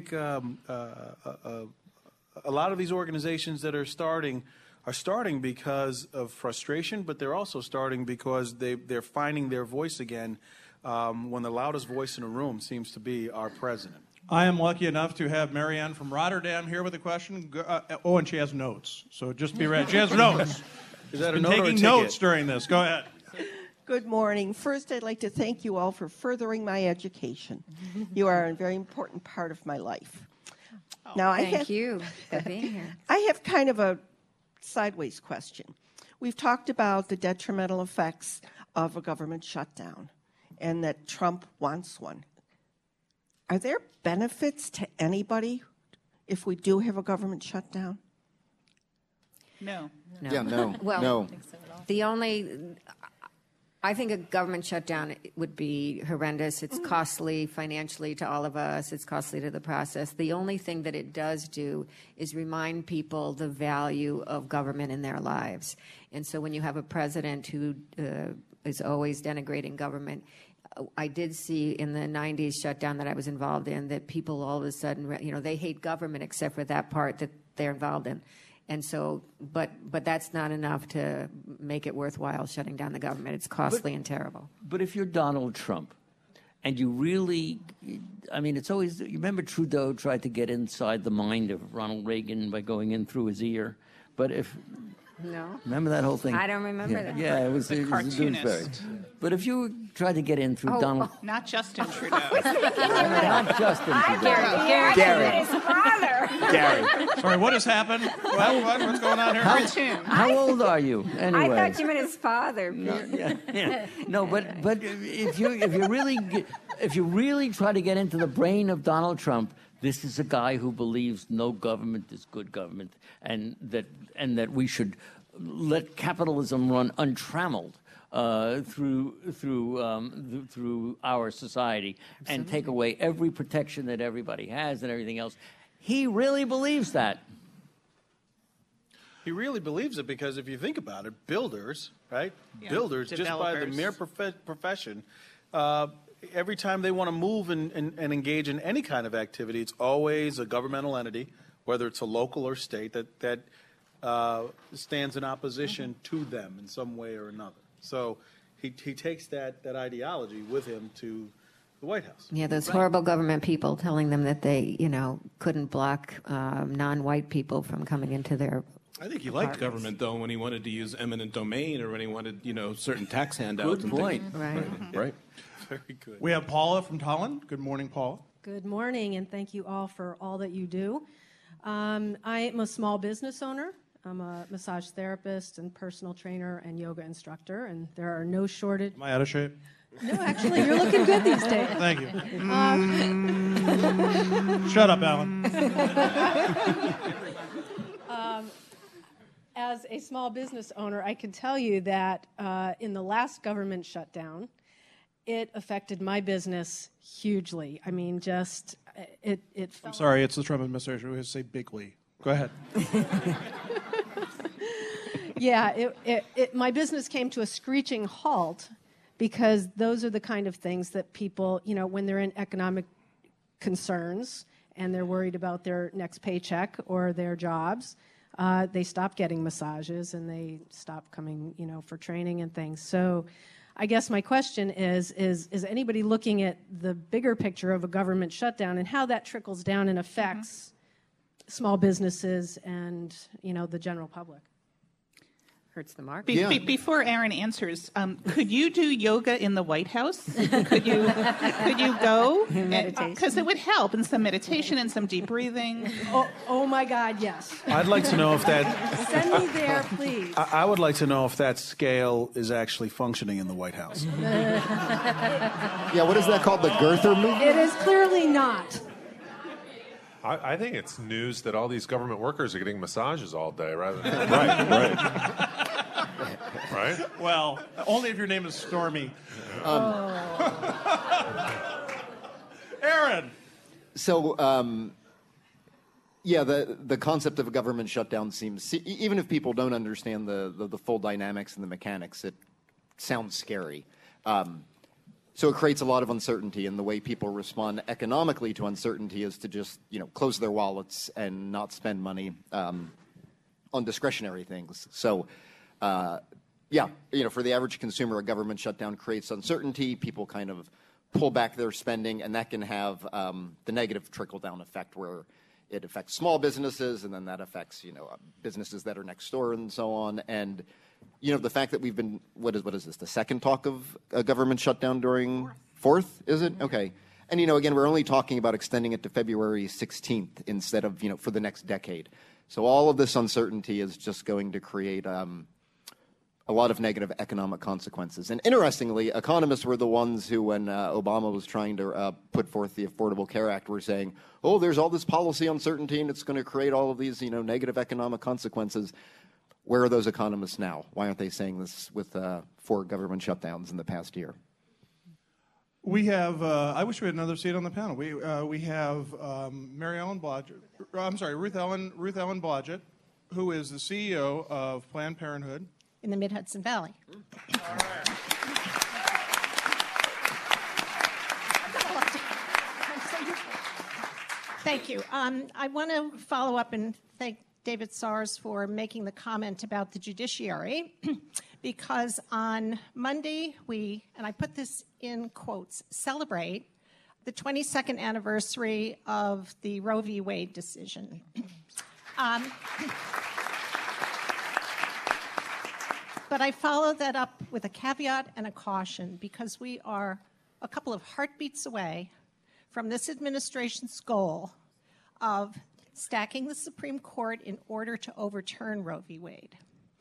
lot of these organizations that are starting because of frustration, but they're also starting because they're finding their voice again. When the loudest voice in a room seems to be our president. I am lucky enough to have Marianne from Rotterdam here with a question. And she has notes, so just be ready. She has notes. Is that a She's note been or a taking ticket? notes during this. Go ahead. Good morning. First, I'd like to thank you all for furthering my education. You are a very important part of my life. Thank you for being here. I have kind of a sideways question. We've talked about the detrimental effects of a government shutdown and that Trump wants one. Are there benefits to anybody if we do have a government shutdown? No. Yeah, no. Well, no. I think a government shutdown would be horrendous. It's costly financially to all of us. It's costly to the process. The only thing that it does do is remind people the value of government in their lives. And so when you have a president who is always denigrating government, I did see in the 90s shutdown that I was involved in that people all of a sudden, they hate government except for that part that they're involved in. And so, but that's not enough to make it worthwhile shutting down the government. It's costly and terrible. But if you're Donald Trump, and you really, I mean, it's always, you remember Trudeau tried to get inside the mind of Ronald Reagan by going in through his ear. But if, no. Remember that whole thing? I don't remember that. Yeah, it was The cartoonist. But if you tried to get in through Donald... Not Justin Trudeau. Not Justin Trudeau. Gary. His father. Gary. Sorry, what has happened? What's going on here? Cartoon. How old are you, anyway? I thought you meant his father. Yeah. No, but if you really try to get into the brain of Donald Trump, this is a guy who believes no government is good government, and that we should let capitalism run untrammeled through our society. Absolutely. And take away every protection that everybody has and everything else. He really believes that. He really believes it because if you think about it, builders, right? Yeah. Builders, just by the mere profession, every time they want to move and engage in any kind of activity, it's always a governmental entity, whether it's a local or state, that stands in opposition to them in some way or another. So he takes that ideology with him to the White House. Yeah, those horrible government people telling them that they, couldn't block non-white people from coming into their I think he liked government, though, when he wanted to use eminent domain or when he wanted, certain tax handouts. Good point. Right. Very good. We have Paula from Tallinn. Good morning, Paula. Good morning, and thank you all for all that you do. I am a small business owner. I'm a massage therapist and personal trainer and yoga instructor, and there are no shortage. Am I out of shape? No, actually, you're looking good these days. Thank you. Shut up, Alan. As a small business owner, I can tell you that in the last government shutdown, it affected my business hugely. I mean, just it fell. I'm sorry, it's the Trump administration. We have to say bigly. Go ahead. Yeah, my business came to a screeching halt because those are the kind of things that people, when they're in economic concerns and they're worried about their next paycheck or their jobs, they stop getting massages and they stop coming, for training and things. So I guess my question is anybody looking at the bigger picture of a government shutdown and how that trickles down and affects small businesses and, the general public? Hurts the market. Before Aaron answers, could you do yoga in the White House? Could you go? Meditation. Because it would help, and some meditation and some deep breathing. Oh my God, yes. I'd like to know if that... Send me there, please. I would like to know if that scale is actually functioning in the White House. Yeah, what is that called? The girther movement? It is clearly not. I think it's news that all these government workers are getting massages all day, rather than Right. right. Well, only if your name is Stormy. Aaron. So, yeah, the concept of a government shutdown seems, even if people don't understand the full dynamics and the mechanics, it sounds scary. So it creates a lot of uncertainty, and the way people respond economically to uncertainty is to just, close their wallets and not spend money on discretionary things. So, yeah, for the average consumer, a government shutdown creates uncertainty. People kind of pull back their spending, and that can have the negative trickle-down effect where it affects small businesses, and then that affects, businesses that are next door and so on. And the fact that we've been, what is this, the second talk of a government shutdown during fourth, is it? Okay. And, again, we're only talking about extending it to February 16th instead of, for the next decade. So all of this uncertainty is just going to create a lot of negative economic consequences. And interestingly, economists were the ones who, when Obama was trying to put forth the Affordable Care Act, were saying, oh, there's all this policy uncertainty and it's going to create all of these, negative economic consequences. Where are those economists now? Why aren't they saying this with 4 government shutdowns in the past year? We have, I wish we had another seat on the panel. We have Ruth Ellen Blodgett, who is the CEO of Planned Parenthood in the Mid-Hudson Valley. All right. Thank you. I want to follow up and thank David Sars for making the comment about the judiciary, because on Monday we, and I put this in quotes, celebrate the 22nd anniversary of the Roe v. Wade decision. But I follow that up with a caveat and a caution, because we are a couple of heartbeats away from this administration's goal of stacking the Supreme Court in order to overturn Roe v. Wade.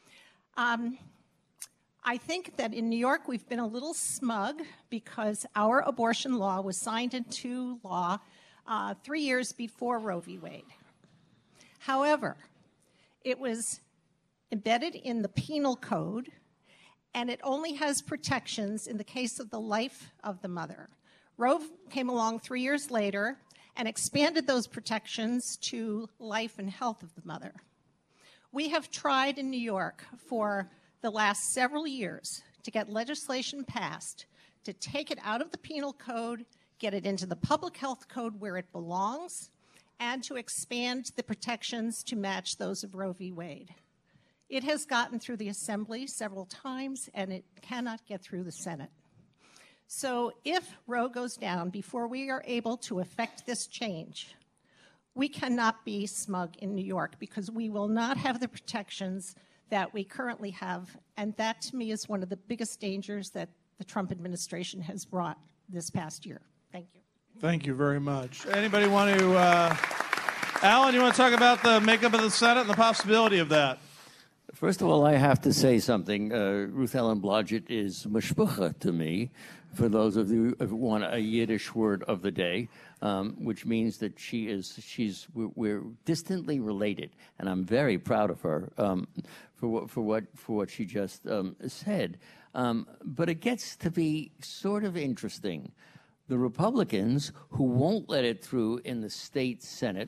I think that in New York we've been a little smug because our abortion law was signed into law 3 years before Roe v. Wade. However, it was embedded in the penal code, and it only has protections in the case of the life of the mother. Roe came along 3 years later and expanded those protections to life and health of the mother. We have tried in New York for the last several years to get legislation passed to take it out of the penal code, get it into the public health code where it belongs, and to expand the protections to match those of Roe v. Wade. It has gotten through the Assembly several times, and it cannot get through the Senate. So if Roe goes down before we are able to effect this change, we cannot be smug in New York, because we will not have the protections that we currently have, and that to me is one of the biggest dangers that the Trump administration has brought this past year. Thank you. Thank you very much. Anybody want to, Alan, you want to talk about the makeup of the Senate and the possibility of that? First of all, I have to say something. Ruth Ellen Blodgett is mashpucha to me, for those of you who want a Yiddish word of the day, which means that we're distantly related, and I'm very proud of her for what she just said. But it gets to be sort of interesting. The Republicans who won't let it through in the state Senate,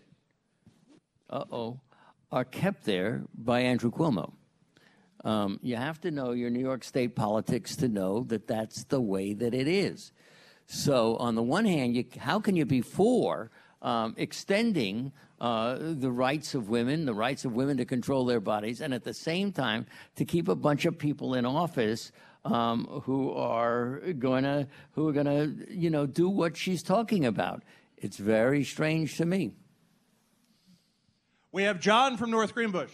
are kept there by Andrew Cuomo. You have to know your New York State politics to know that that's the way that it is. So on the one hand, how can you be for extending the rights of women to control their bodies, and at the same time to keep a bunch of people in office who are gonna do what she's talking about? It's very strange to me. We have John from North Greenbush.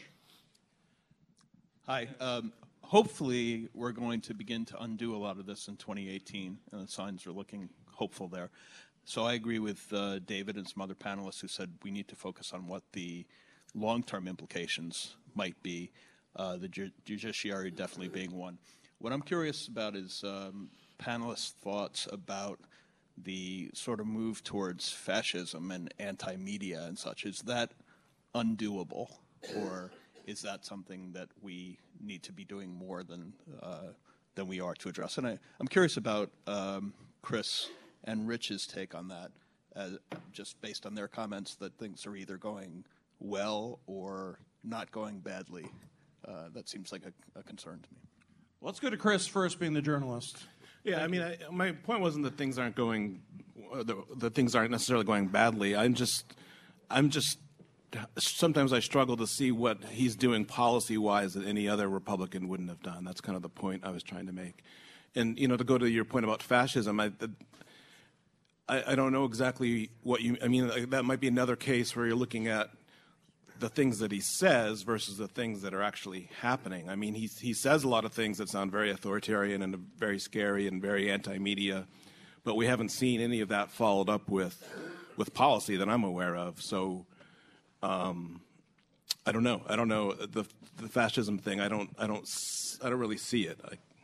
Hi. Hopefully, we're going to begin to undo a lot of this in 2018, and the signs are looking hopeful there. So I agree with David and some other panelists who said we need to focus on what the long-term implications might be, the judiciary definitely being one. What I'm curious about is panelists' thoughts about the sort of move towards fascism and anti-media and such. Is that undoable, or is that something that we need to be doing more than we are to address? And I'm curious about Chris and Rich's take on that, just based on their comments that things are either going well or not going badly. That seems like a concern to me. Let's go to Chris first, being the journalist. Yeah, I mean, my point wasn't that things aren't going, that things aren't necessarily going badly. I'm just. Sometimes I struggle to see what he's doing policy-wise that any other Republican wouldn't have done. That's kind of the point I was trying to make. And, to go to your point about fascism, I don't know exactly what you – I mean, that might be another case where you're looking at the things that he says versus the things that are actually happening. I mean, he says a lot of things that sound very authoritarian and very scary and very anti-media, but we haven't seen any of that followed up with policy that I'm aware of. So – I don't know. The fascism thing. I don't really see it.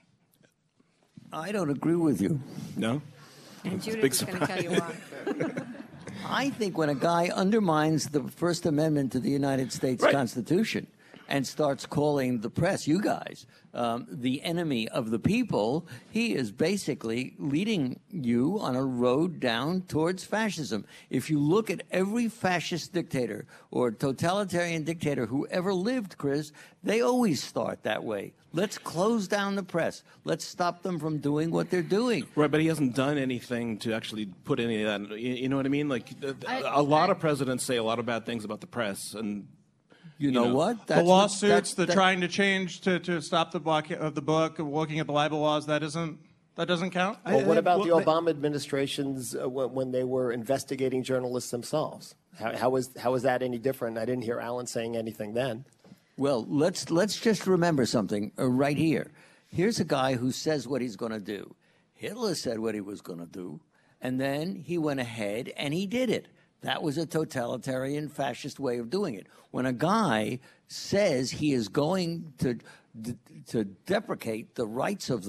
I don't agree with you. No. And Judith is going to tell you why. I think when a guy undermines the First Amendment to the United States Constitution and starts calling the press, you guys, the enemy of the people, he is basically leading you on a road down towards fascism. If you look at every fascist dictator or totalitarian dictator who ever lived, Chris, they always start that way. Let's close down the press. Let's stop them from doing what they're doing. Right, but he hasn't done anything to actually put any of that. You know what I mean? Like, a lot of presidents say a lot of bad things about the press, and You know what? The lawsuits, trying to change to stop the block of the book, looking at the libel laws, that doesn't count? Well, what about the Obama administration's when they were investigating journalists themselves? How was that any different? I didn't hear Alan saying anything then. Well, let's just remember something right here. Here's a guy who says what he's going to do. Hitler said what he was going to do, and then he went ahead and he did it. That was a totalitarian fascist way of doing it. When a guy says he is going to deprecate the rights of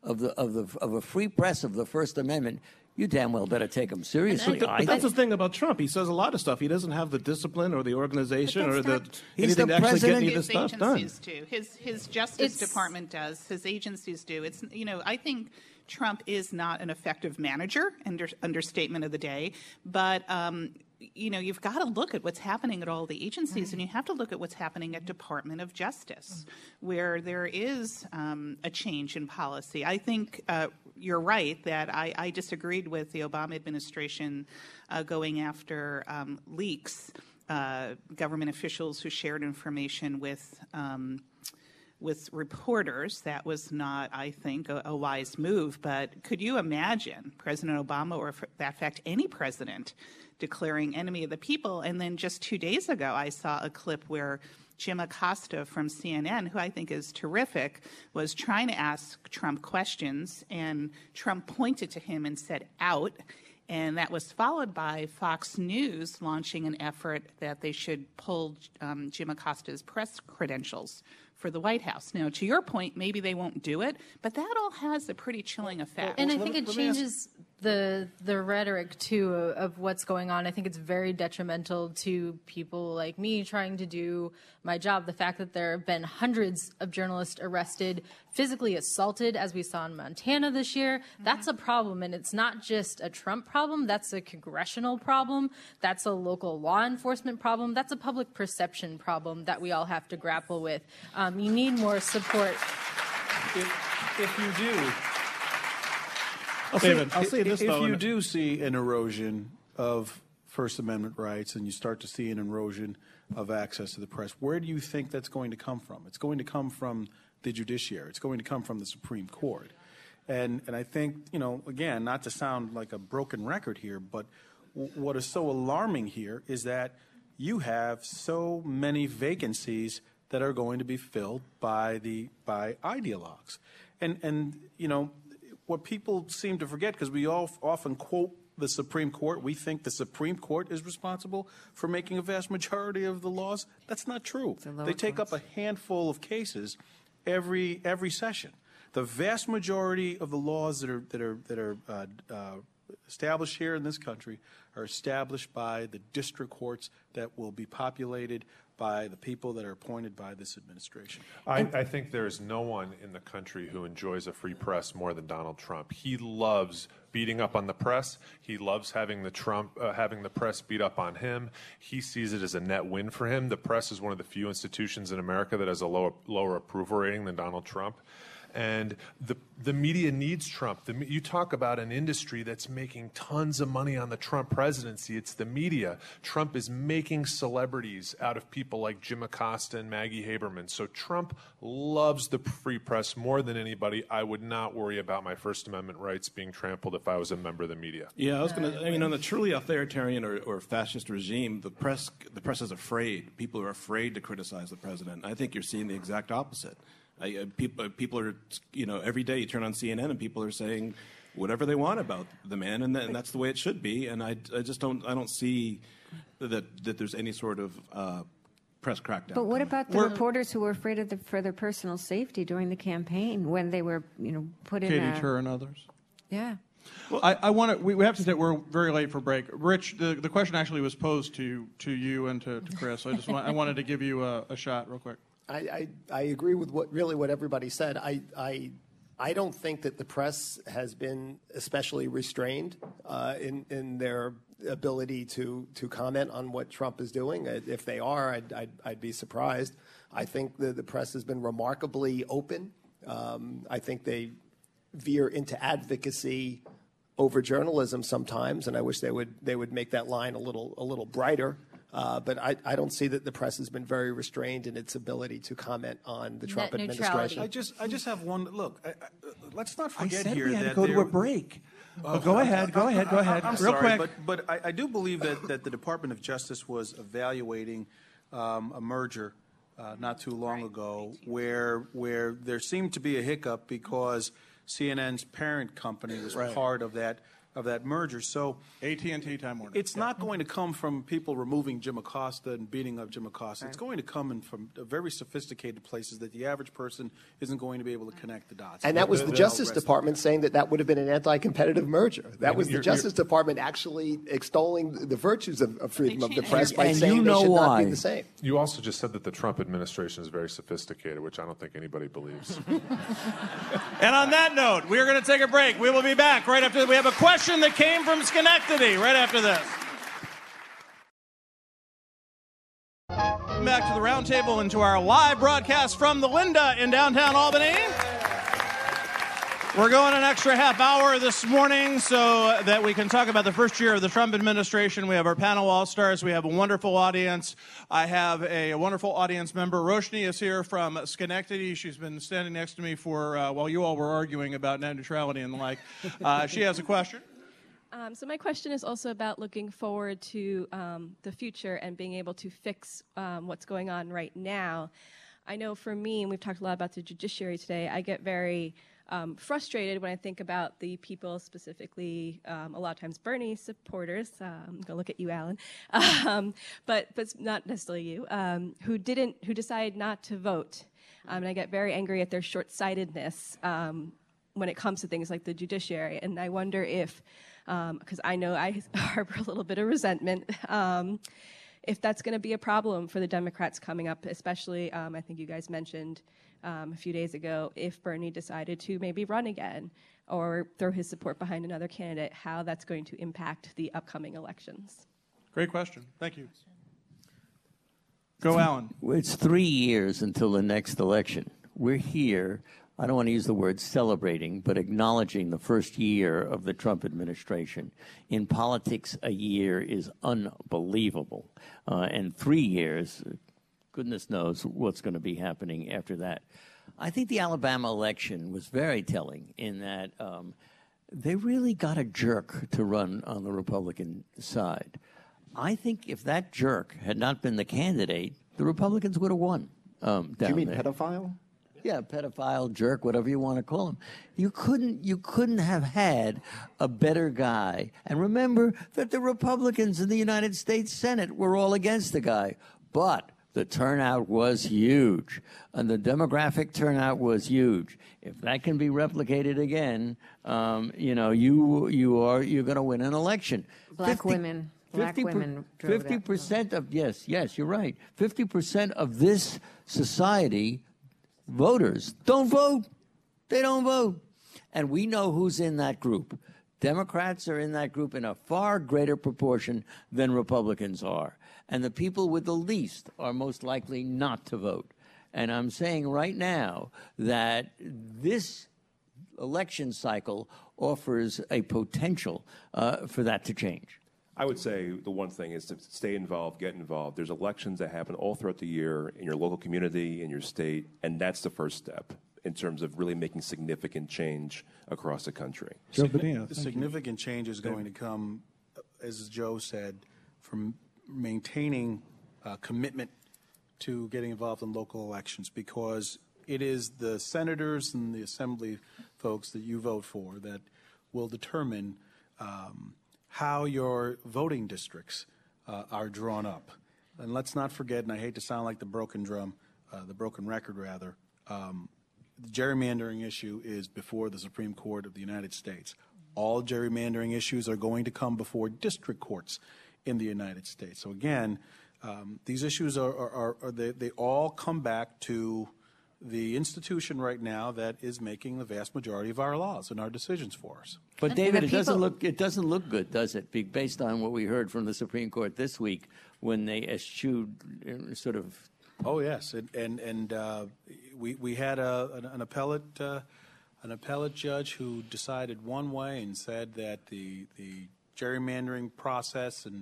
a free press of the First Amendment, you damn well better take him seriously. But that's the thing about Trump. He says a lot of stuff. He doesn't have the discipline or the organization or anything to actually get any of this stuff done. His agencies do. His Justice Department does. His agencies do. It's I think Trump is not an effective manager, understatement of the day, but you've got to look at what's happening at all the agencies, and you have to look at what's happening at Department of Justice, where there is a change in policy. I think you're right that I disagreed with the Obama administration going after leaks, government officials who shared information with reporters. That was not, I think, a wise move. But could you imagine President Obama, or for that fact, any president, declaring enemy of the people? And then just 2 days ago, I saw a clip where Jim Acosta from CNN, who I think is terrific, was trying to ask Trump questions, and Trump pointed to him and said, "Out." And that was followed by Fox News launching an effort that they should pull Jim Acosta's press credentials for the White House. Now, to your point, maybe they won't do it, but that all has a pretty chilling effect. And I think it changes the rhetoric, too, of what's going on. I think it's very detrimental to people like me trying to do my job. The fact that there have been hundreds of journalists arrested, physically assaulted, as we saw in Montana this year, that's a problem. And it's not just a Trump problem. That's a congressional problem. That's a local law enforcement problem. That's a public perception problem that we all have to grapple with. You need more support. If you do, I'll say this, though. If you do see an erosion of First Amendment rights and you start to see an erosion of access to the press, where do you think that's going to come from? It's going to come from the judiciary. It's going to come from the Supreme Court. And I think, again, not to sound like a broken record here, but what is so alarming here is that you have so many vacancies that are going to be filled by ideologues. And what people seem to forget, because we all often quote the Supreme Court, we think the Supreme Court is responsible for making a vast majority of the laws. That's not true. They take up a handful of cases every session. The vast majority of the laws that are established here in this country are established by the district courts that will be populated by the people that are appointed by this administration. I think there is no one in the country who enjoys a free press more than Donald Trump. He loves beating up on the press. He loves having the press beat up on him. He sees it as a net win for him. The press is one of the few institutions in America that has a lower approval rating than Donald Trump. And the media needs Trump. You talk about an industry that's making tons of money on the Trump presidency. It's the media. Trump is making celebrities out of people like Jim Acosta and Maggie Haberman. So Trump loves the free press more than anybody. I would not worry about my First Amendment rights being trampled if I was a member of the media. Yeah, I was going to. On the truly authoritarian or fascist regime, the press is afraid. People are afraid to criticize the president. I think you're seeing the exact opposite. People are, every day you turn on CNN and people are saying whatever they want about the man, and that's the way it should be. And I don't see that there's any sort of press crackdown. But what about the reporters who were afraid for their personal safety during the campaign when they were, put in? Katie Tur and others. Yeah. Well, I want to. We have to say we're very late for break. Rich, the question actually was posed to you and to Chris. I wanted to give you a shot real quick. I agree with what everybody said. I don't think that the press has been especially restrained in their ability to comment on what Trump is doing. If they are, I'd be surprised. I think the press has been remarkably open. I think they veer into advocacy over journalism sometimes, and I wish they would make that line a little brighter. But I don't see that the press has been very restrained in its ability to comment on the Trump administration. I just have one look. Let's not forget I said here we had that to go to a break. Go ahead. I'm Real sorry, quick. but I do believe that the Department of Justice was evaluating a merger not too long ago where there seemed to be a hiccup because CNN's parent company was part of that merger. So AT&T, Time Warner. It's not going to come from people removing Jim Acosta and beating up Jim Acosta. It's going to come from very sophisticated places that the average person isn't going to be able to connect the dots. And that was the Justice Department saying that would have been an anti-competitive merger. That was the Justice Department actually extolling the virtues of freedom of the press by saying they should not be the same. You also just said that the Trump administration is very sophisticated, which I don't think anybody believes. And on that note, we are going to take a break. We will be back right after. We have a question that came from Schenectady right after this. Back to the roundtable and to our live broadcast from the Linda in downtown Albany. We're going an extra half hour this morning so that we can talk about the first year of the Trump administration. We have our panel all-stars. We have a wonderful audience. I have a wonderful audience member. Roshni is here from Schenectady. She's been standing next to me for while you all were arguing about net neutrality and the like. She has a question. So my question is also about looking forward to the future and being able to fix what's going on right now. I know for me, and we've talked a lot about the judiciary today, I get very frustrated when I think about the people, specifically a lot of times Bernie supporters. I'm going to look at you, Alan, but not necessarily you, who decided not to vote. And I get very angry at their short-sightedness when it comes to things like the judiciary. And I wonder if, because I know I harbor a little bit of resentment, if that's going to be a problem for the Democrats coming up, especially, I think you guys mentioned a few days ago, if Bernie decided to maybe run again or throw his support behind another candidate, how that's going to impact the upcoming elections. Great question. Thank you. Go, Alan. It's 3 years until the next election. We're here, I don't want to use the word celebrating, but acknowledging the first year of the Trump administration. In politics, a year is unbelievable. And 3 years, goodness knows what's going to be happening after that. I think the Alabama election was very telling in that they really got a jerk to run on the Republican side. I think if that jerk had not been the candidate, the Republicans would have won down there. Do you mean pedophile? Yeah, pedophile, jerk, whatever you want to call him. You couldn't have had a better guy. And remember that the Republicans in the United States Senate were all against the guy. But the turnout was huge, and the demographic turnout was huge. If that can be replicated again, you're going to win an election. Black women drove 50% of yes, you're right. 50% of this society, voters, don't vote. They don't vote, and we know who's in that group. Democrats are in that group in a far greater proportion than Republicans are. And the people with the least are most likely not to vote. And I'm saying right now that this election cycle offers a potential for that to change. I would say the one thing is to stay involved, get involved. There's elections that happen all throughout the year in your local community, in your state, and that's the first step in terms of really making significant change across the country. Significant change is going to come, as Joe said, from maintaining commitment to getting involved in local elections, because it is the senators and the assembly folks that you vote for that will determine how your voting districts are drawn up. And let's not forget, and I hate to sound like the broken record rather, the gerrymandering issue is before the Supreme Court of the United States. All gerrymandering issues are going to come before district courts in the United States. So again, these issues they all come back to the institution right now that is making the vast majority of our laws and our decisions for us. But David, it doesn't look good, does it? Based on what we heard from the Supreme Court this week when they eschewed sort of. Oh yes, and we had an appellate judge who decided one way and said that the gerrymandering process and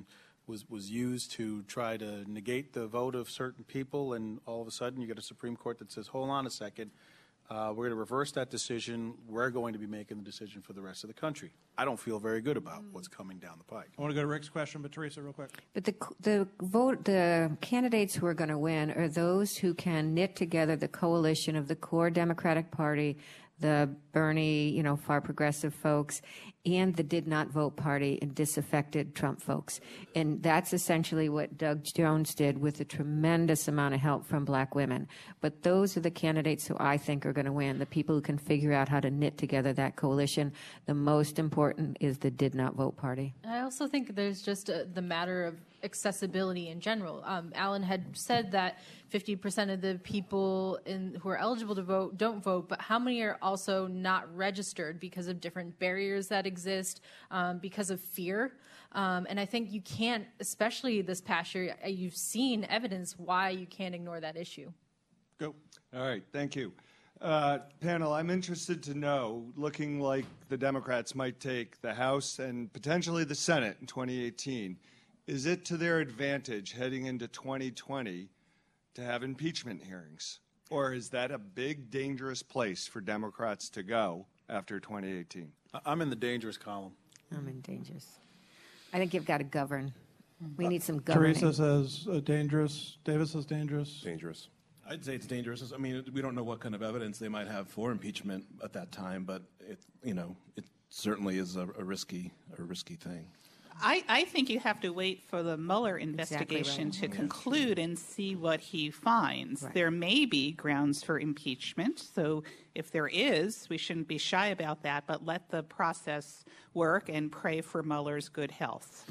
was used to try to negate the vote of certain people, and all of a sudden you get a Supreme Court that says, hold on a second, we're going to reverse that decision. We're going to be making the decision for the rest of the country. I don't feel very good about what's coming down the pike. I want to go to Rick's question, but Teresa, real quick. But the candidates who are going to win are those who can knit together the coalition of the core Democratic Party, the Bernie, far progressive folks, and the did not vote party and disaffected Trump folks. And that's essentially what Doug Jones did with a tremendous amount of help from black women. But those are the candidates who I think are going to win, the people who can figure out how to knit together that coalition. The most important is the did not vote party. I also think there's just the matter of accessibility in general. Alan had said that 50% of the people who are eligible to vote don't vote, but how many are also not registered because of different barriers that exist, because of fear? And I think you can't, especially this past year, you've seen evidence why you can't ignore that issue. Go. All right, thank you. Panel, I'm interested to know, looking like the Democrats might take the House and potentially the Senate in 2018, is it to their advantage heading into 2020 to have impeachment hearings? Or is that a big, dangerous place for Democrats to go after 2018? I'm in the dangerous column. I'm in dangerous. I think you've got to govern. We need some governing. Teresa says dangerous. David says dangerous. Dangerous. I'd say it's dangerous. I mean, we don't know what kind of evidence they might have for impeachment at that time, but it certainly is a risky thing. I think you have to wait for the Mueller investigation to conclude and see what he finds. Right. There may be grounds for impeachment, so if there is, we shouldn't be shy about that, but let the process work and pray for Mueller's good health.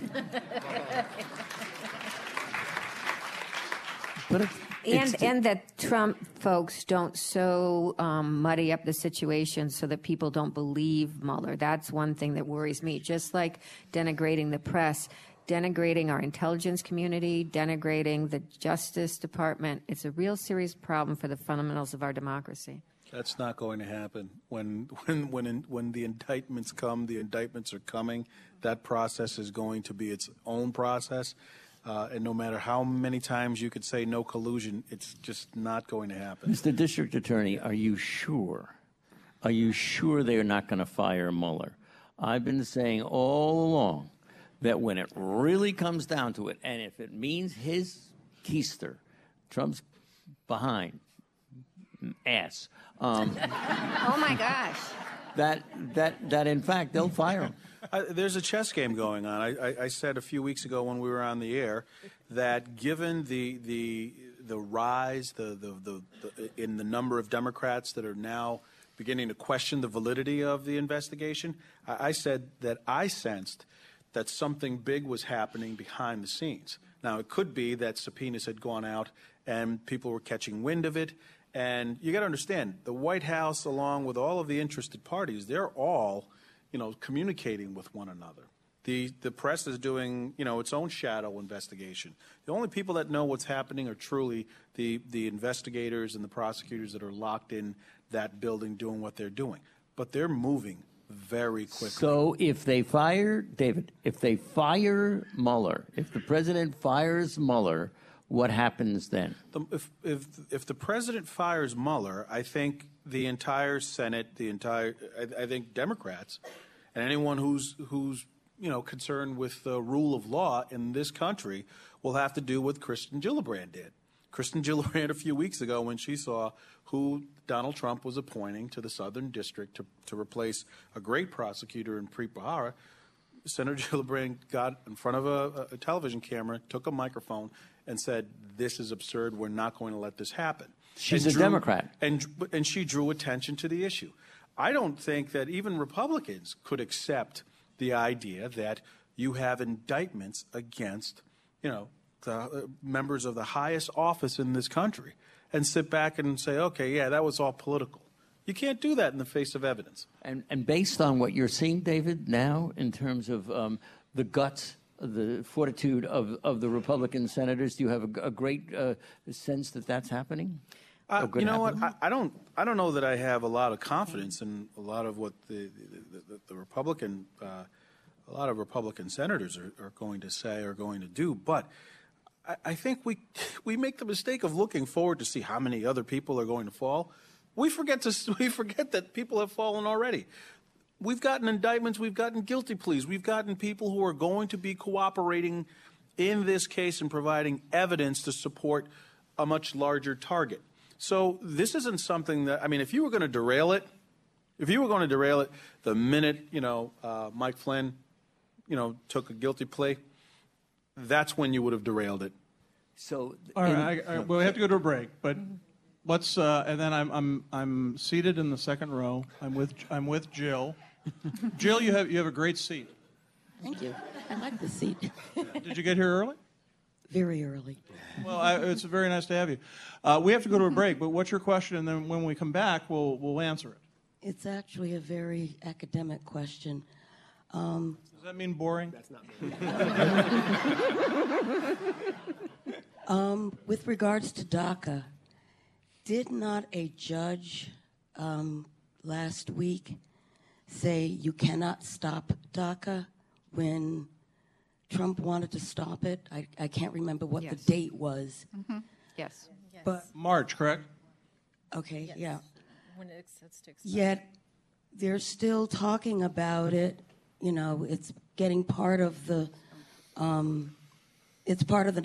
And that Trump folks don't so muddy up the situation so that people don't believe Mueller. That's one thing that worries me. Just like denigrating the press, denigrating our intelligence community, denigrating the Justice Department. It's a real serious problem for the fundamentals of our democracy. That's not going to happen. When the indictments come, the indictments are coming. That process is going to be its own process. And no matter how many times you could say no collusion, it's just not going to happen. Mr. District Attorney, are you sure? Are you sure they're not going to fire Mueller? I've been saying all along that when it really comes down to it, and if it means his keister, Trump's behind ass. Oh my gosh. That in fact they'll fire him. There's a chess game going on. I said a few weeks ago when we were on the air that given the rise in the number of Democrats that are now beginning to question the validity of the investigation, I said that I sensed that something big was happening behind the scenes. Now, it could be that subpoenas had gone out and people were catching wind of it. And you got to understand, the White House, along with all of the interested parties, they're all communicating with one another. The press is doing, its own shadow investigation. The only people that know what's happening are truly the investigators and the prosecutors that are locked in that building doing what they're doing. But they're moving very quickly. So if they fire, David, if they fire Mueller, if the president fires Mueller, what happens then? If the president fires Mueller, I think the entire Senate, I think Democrats, and anyone who's concerned with the rule of law in this country will have to do what Kristen Gillibrand did. Kristen Gillibrand a few weeks ago, when she saw who Donald Trump was appointing to the Southern District to replace a great prosecutor in Preet Bharara, Senator Gillibrand got in front of a television camera, took a microphone, and said, "This is absurd. We're not going to let this happen." She's a Democrat. And she drew attention to the issue. I don't think that even Republicans could accept the idea that you have indictments against, the members of the highest office in this country and sit back and say, okay, yeah, that was all political. You can't do that in the face of evidence. And based on what you're seeing, David, now in terms of the guts, the fortitude of the Republican senators, do you have a great sense that that's happening? You know what? I don't know that I have a lot of confidence in a lot of what the Republican a lot of Republican senators are going to say or going to do. But I think we make the mistake of looking forward to see how many other people are going to fall. We forget that people have fallen already. We've gotten indictments. We've gotten guilty pleas. We've gotten people who are going to be cooperating in this case and providing evidence to support a much larger target. So this isn't something that, I mean, if you were going to derail it, the minute, Mike Flynn, took a guilty plea, that's when you would have derailed it. So, all right, well, we have to go to a break, but let's. And then I'm seated in the second row. I'm with Jill. Jill, you have a great seat. Thank you. I like the seat. Did you get here early? Very early. Well, it's very nice to have you. We have to go to a break, but what's your question? And then when we come back, we'll answer it. It's actually a very academic question. Does that mean boring? That's not with regards to DACA, did not a judge last week say you cannot stop DACA when Trump wanted to stop it? I can't remember what the date was. Mm-hmm. Yes. But March, correct? Okay, Yes. yeah. When it sets to expire. Yet they're still talking about it. It's getting part of the. It's part of the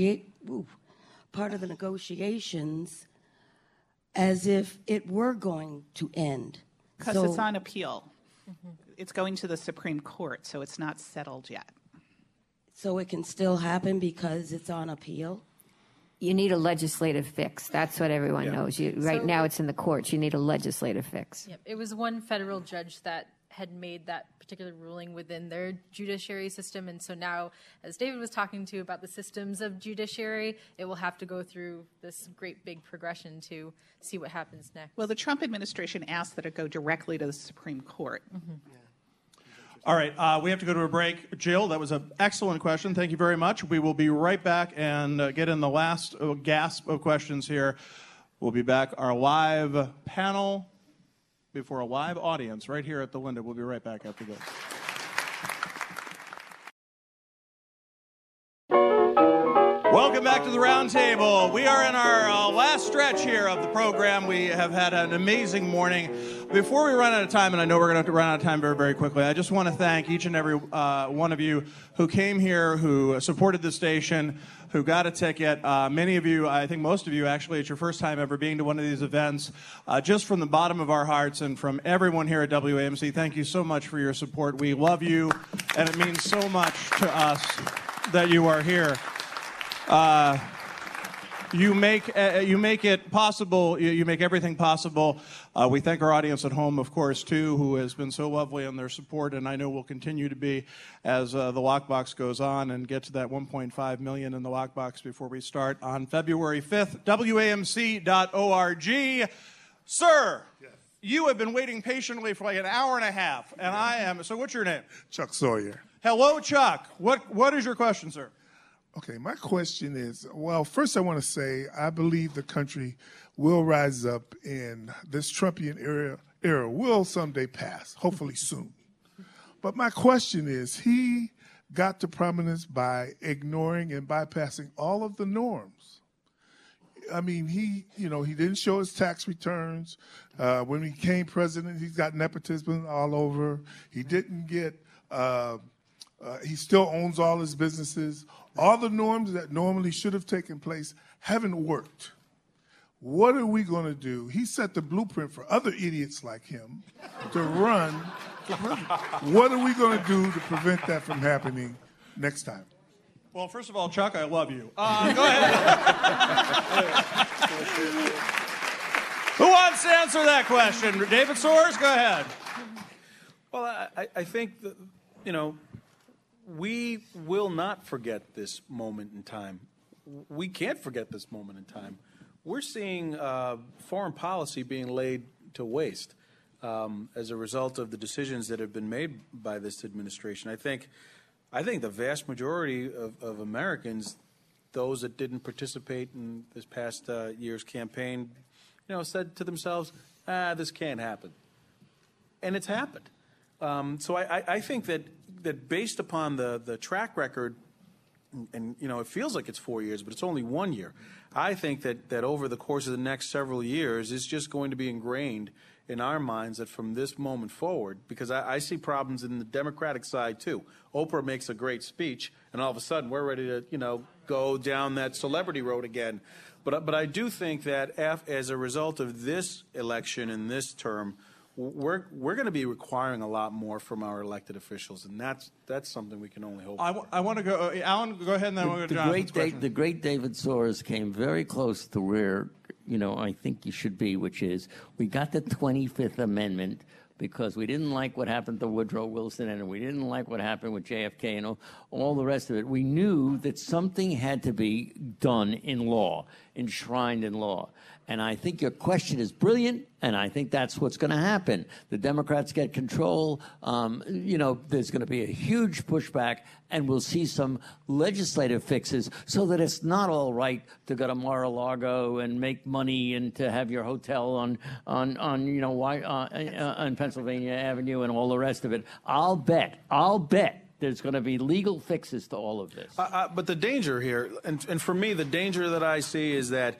negotiations, as if it were going to end. Because it's on appeal. Mm-hmm. It's going to the Supreme Court, so it's not settled yet. So it can still happen because it's on appeal? You need a legislative fix. That's what everyone knows. Right now it's in the courts. You need a legislative fix. Yep. It was one federal judge that had made that particular ruling within their judiciary system. And so now, as David was talking to about the systems of judiciary, it will have to go through this great big progression to see what happens next. Well, the Trump administration asked that it go directly to the Supreme Court. Mm-hmm. All right, we have to go to a break. Jill, that was an excellent question. Thank you very much. We will be right back and get in the last gasp of questions here. We'll be back, our live panel before a live audience right here at the Linda. We'll be right back after this. Welcome back to the round table. We are in our last stretch here of the program. We have had an amazing morning. Before we run out of time, and I know we're going to have to run out of time very, very quickly, I just want to thank each and every one of you who came here, who supported the station, who got a ticket. Many of you, I think most of you actually, it's your first time ever being to one of these events. Just from the bottom of our hearts and from everyone here at WAMC, thank you so much for your support. We love you, and it means so much to us that you are here. You make it possible. You make everything possible. We thank our audience at home, of course, too, who has been so lovely in their support, and I know will continue to be as the lockbox goes on and get to that 1.5 million in the lockbox before we start on February 5th. WAMC.org. Sir, yes. You have been waiting patiently for like an hour and a half, and I am. So, what's your name? Chuck Sawyer. Hello, Chuck. What is your question, sir? Okay, my question is, well, first I want to say I believe the country will rise up and this Trumpian era will someday pass, hopefully soon. But my question is, he got to prominence by ignoring and bypassing all of the norms. I mean, he didn't show his tax returns. When he became president, he's got nepotism all over. He didn't get, he still owns all his businesses. All the norms that normally should have taken place haven't worked. What are we going to do? He set the blueprint for other idiots like him to run. What are we going to do to prevent that from happening next time? Well, first of all, Chuck, I love you. Go ahead. Who wants to answer that question? David Soares, go ahead. Well, I think that, we will not forget this moment in time. We can't forget this moment in time. We're seeing foreign policy being laid to waste as a result of the decisions that have been made by this administration. I think the vast majority of Americans, those that didn't participate in this past year's campaign, said to themselves, this can't happen. And it's happened. So I think that based upon the track record, and it feels like it's 4 years, but it's only 1 year. I think that over the course of the next several years, it's just going to be ingrained in our minds that from this moment forward, because I see problems in the Democratic side too. Oprah makes a great speech, and all of a sudden we're ready to go down that celebrity road again. But I do think that as a result of this election and this term, we're going to be requiring a lot more from our elected officials, and that's something we can only hope for. I want to go, Alan, go ahead, and then we'll go to Jonathan's question. The great David Soares came very close to where I think you should be, which is we got the 25th Amendment because we didn't like what happened to Woodrow Wilson and we didn't like what happened with JFK and all the rest of it. We knew that something had to be done in law, enshrined in law. And I think your question is brilliant, and I think that's what's going to happen. The Democrats get control. There's going to be a huge pushback, and we'll see some legislative fixes so that it's not all right to go to Mar-a-Lago and make money and to have your hotel on Pennsylvania Avenue and all the rest of it. I'll bet there's going to be legal fixes to all of this. But the danger here, and for me, the danger that I see is that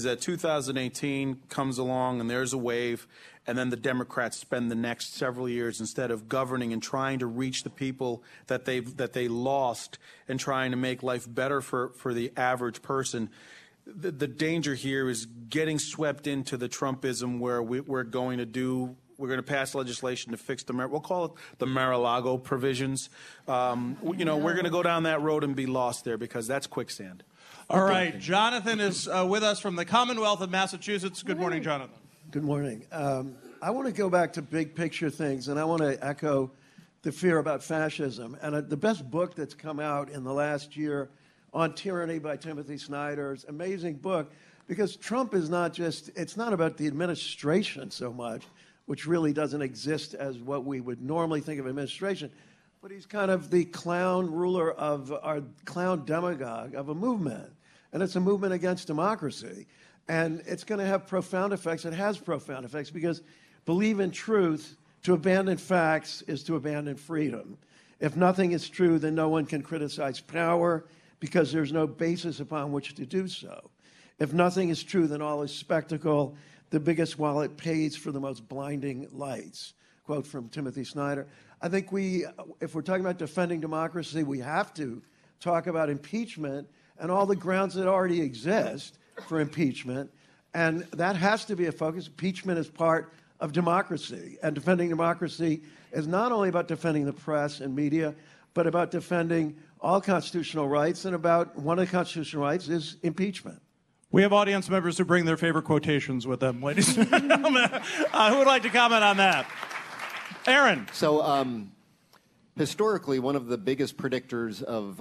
2018 comes along and there's a wave, and then the Democrats spend the next several years, instead of governing and trying to reach the people that they lost and trying to make life better for the average person. The danger here is getting swept into the Trumpism where we're going to pass legislation to fix we'll call it the Mar-a-Lago provisions. We're going to go down that road and be lost there because that's quicksand. All right. Jonathan is with us from the Commonwealth of Massachusetts. Good morning, Jonathan. Good morning. I want to go back to big picture things, and I want to echo the fear about fascism. And the best book that's come out in the last year on tyranny by Timothy Snyder, it's an amazing book, because Trump is it's not about the administration so much, which really doesn't exist as what we would normally think of administration, but he's kind of the clown ruler of our clown demagogue of a movement. And it's a movement against democracy. And it's going to have profound effects. It has profound effects because believe in truth, to abandon facts is to abandon freedom. If nothing is true, then no one can criticize power because there's no basis upon which to do so. If nothing is true, then all is spectacle. The biggest wallet pays for the most blinding lights. Quote from Timothy Snyder. I think if we're talking about defending democracy, we have to talk about impeachment and all the grounds that already exist for impeachment. And that has to be a focus. Impeachment is part of democracy. And defending democracy is not only about defending the press and media, but about defending all constitutional rights. And about one of the constitutional rights is impeachment. We have audience members who bring their favorite quotations with them, ladies and gentlemen. Who would like to comment on that? Aaron. So, historically, one of the biggest predictors of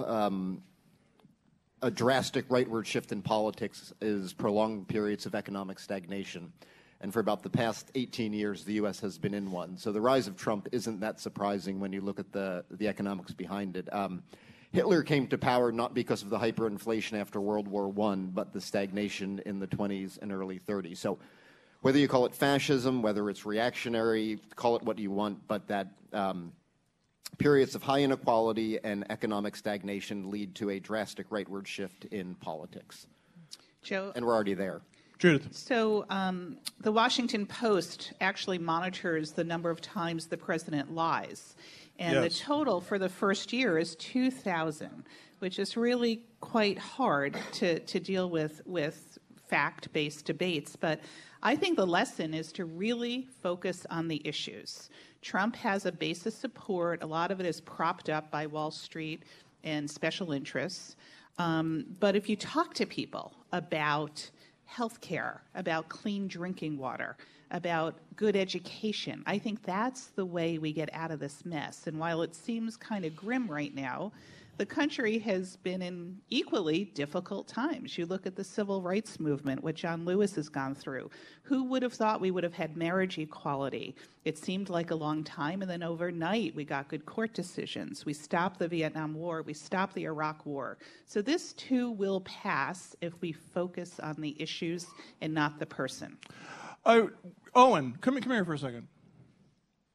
a drastic rightward shift in politics is prolonged periods of economic stagnation. And for about the past 18 years, the U.S. has been in one. So the rise of Trump isn't that surprising when you look at the economics behind it. Hitler came to power not because of the hyperinflation after World War I, but the stagnation in the 20s and early 30s. So whether you call it fascism, whether it's reactionary, call it what you want, but that periods of high inequality and economic stagnation lead to a drastic rightward shift in politics. Joe? And we're already there. Judith. So the Washington Post actually monitors the number of times the president lies. And the total for the first year is 2,000, which is really quite hard to deal with fact-based debates. But I think the lesson is to really focus on the issues. Trump has a base of support. A lot of it is propped up by Wall Street and special interests. But if you talk to people about health care, about clean drinking water, about good education, I think that's the way we get out of this mess. And while it seems kind of grim right now, the country has been in equally difficult times. You look at the civil rights movement, what John Lewis has gone through. Who would have thought we would have had marriage equality? It seemed like a long time, and then overnight we got good court decisions. We stopped the Vietnam War. We stopped the Iraq War. So this too will pass if we focus on the issues and not the person. Owen, come here for a second.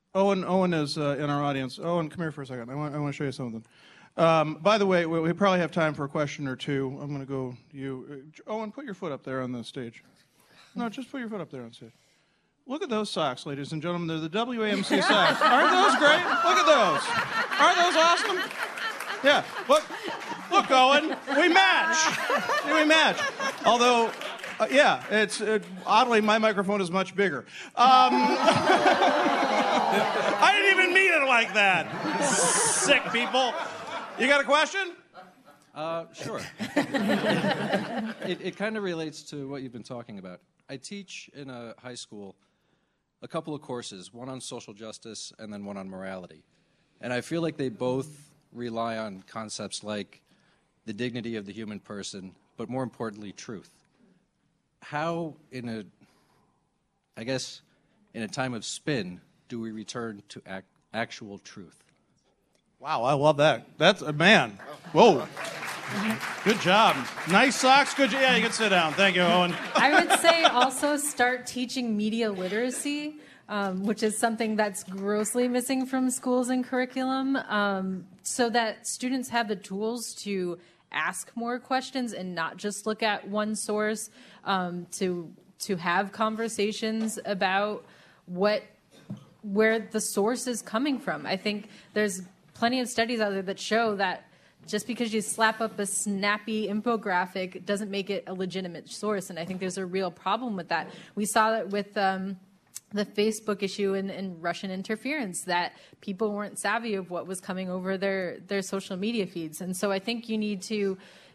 Owen is in our audience. Owen, come here for a second. I want to show you something. By the way, we probably have time for a question or two. I'm going to go to you. Owen, put your foot up there on the stage. No, just put your foot up there on stage. Look at those socks, ladies and gentlemen. They're the WAMC socks. Aren't those great? Look at those. Aren't those awesome? Yeah. Look, Owen. We match. Although, yeah, it's oddly my microphone is much bigger. I didn't even mean it like that. Sick people. You got a question? Sure. It kind of relates to what you've been talking about. I teach in a high school a couple of courses, one on social justice and then one on morality. And I feel like they both rely on concepts like the dignity of the human person, but more importantly, truth. How, in a time of spin, do we return to actual truth? Wow, I love that. That's a man. Whoa. Good job. Nice socks. Good. Yeah, you can sit down. Thank you, Owen. I would say also start teaching media literacy, which is something that's grossly missing from schools and curriculum, so that students have the tools to ask more questions and not just look at one source, to have conversations about where the source is coming from. I think there's plenty of studies out there that show that just because you slap up a snappy infographic doesn't make it a legitimate source, and I think there's a real problem with that. We saw that with the Facebook issue and Russian interference, that people weren't savvy of what was coming over their social media feeds. And so I think you need to,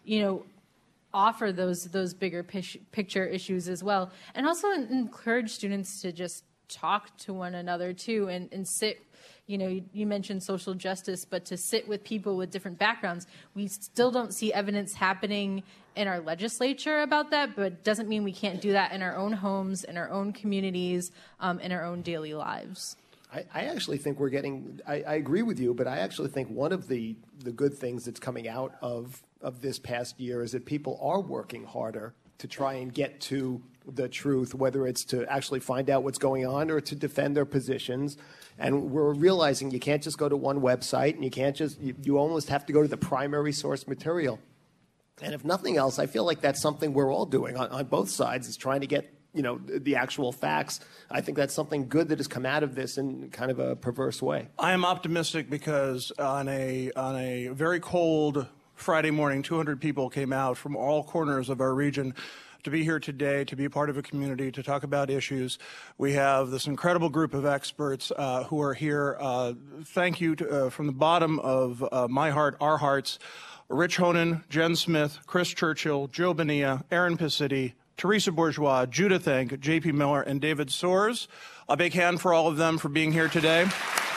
offer those bigger picture issues as well, and also encourage students to just talk to one another too, and sit. You mentioned social justice, but to sit with people with different backgrounds. We still don't see evidence happening in our legislature about that, but it doesn't mean we can't do that in our own homes, in our own communities, in our own daily lives. I actually think we're getting, I agree with you, but I actually think one of the good things that's coming out of this past year is that people are working harder to try and get to the truth, whether it's to actually find out what's going on or to defend their positions. And we're realizing you can't just go to one website, and you can't just, you almost have to go to the primary source material. And if nothing else, I feel like that's something we're all doing on both sides, is trying to get the actual facts. I think that's something good that has come out of this in kind of a perverse way. I am optimistic because on a very cold Friday morning, 200 people came out from all corners of our region to be here today, to be part of a community, to talk about issues. We have this incredible group of experts who are here. Thank you from the bottom of my heart, our hearts, Rich Honan, Jen Smith, Chris Churchill, Joe Bonilla, Aaron Pacitti, Teresa Bourgeois, Judith Enck, J.P. Miller, and David Soares. A big hand for all of them for being here today.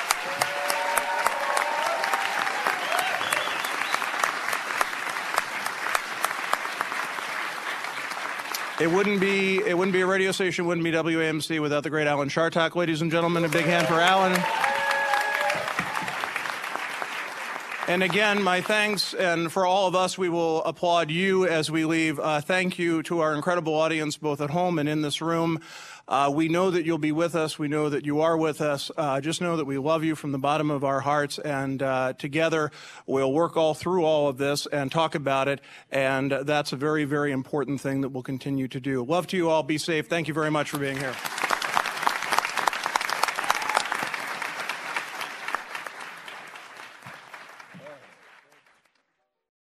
It wouldn't be a radio station, wouldn't be WAMC without the great Alan Chartock. Ladies and gentlemen, a big hand for Alan. And again, my thanks, and for all of us, we will applaud you as we leave. Thank you to our incredible audience, both at home and in this room. We know that you'll be with us. We know that you are with us. Just know that we love you from the bottom of our hearts, and together we'll work all through all of this and talk about it, and that's a very, very important thing that we'll continue to do. Love to you all. Be safe. Thank you very much for being here.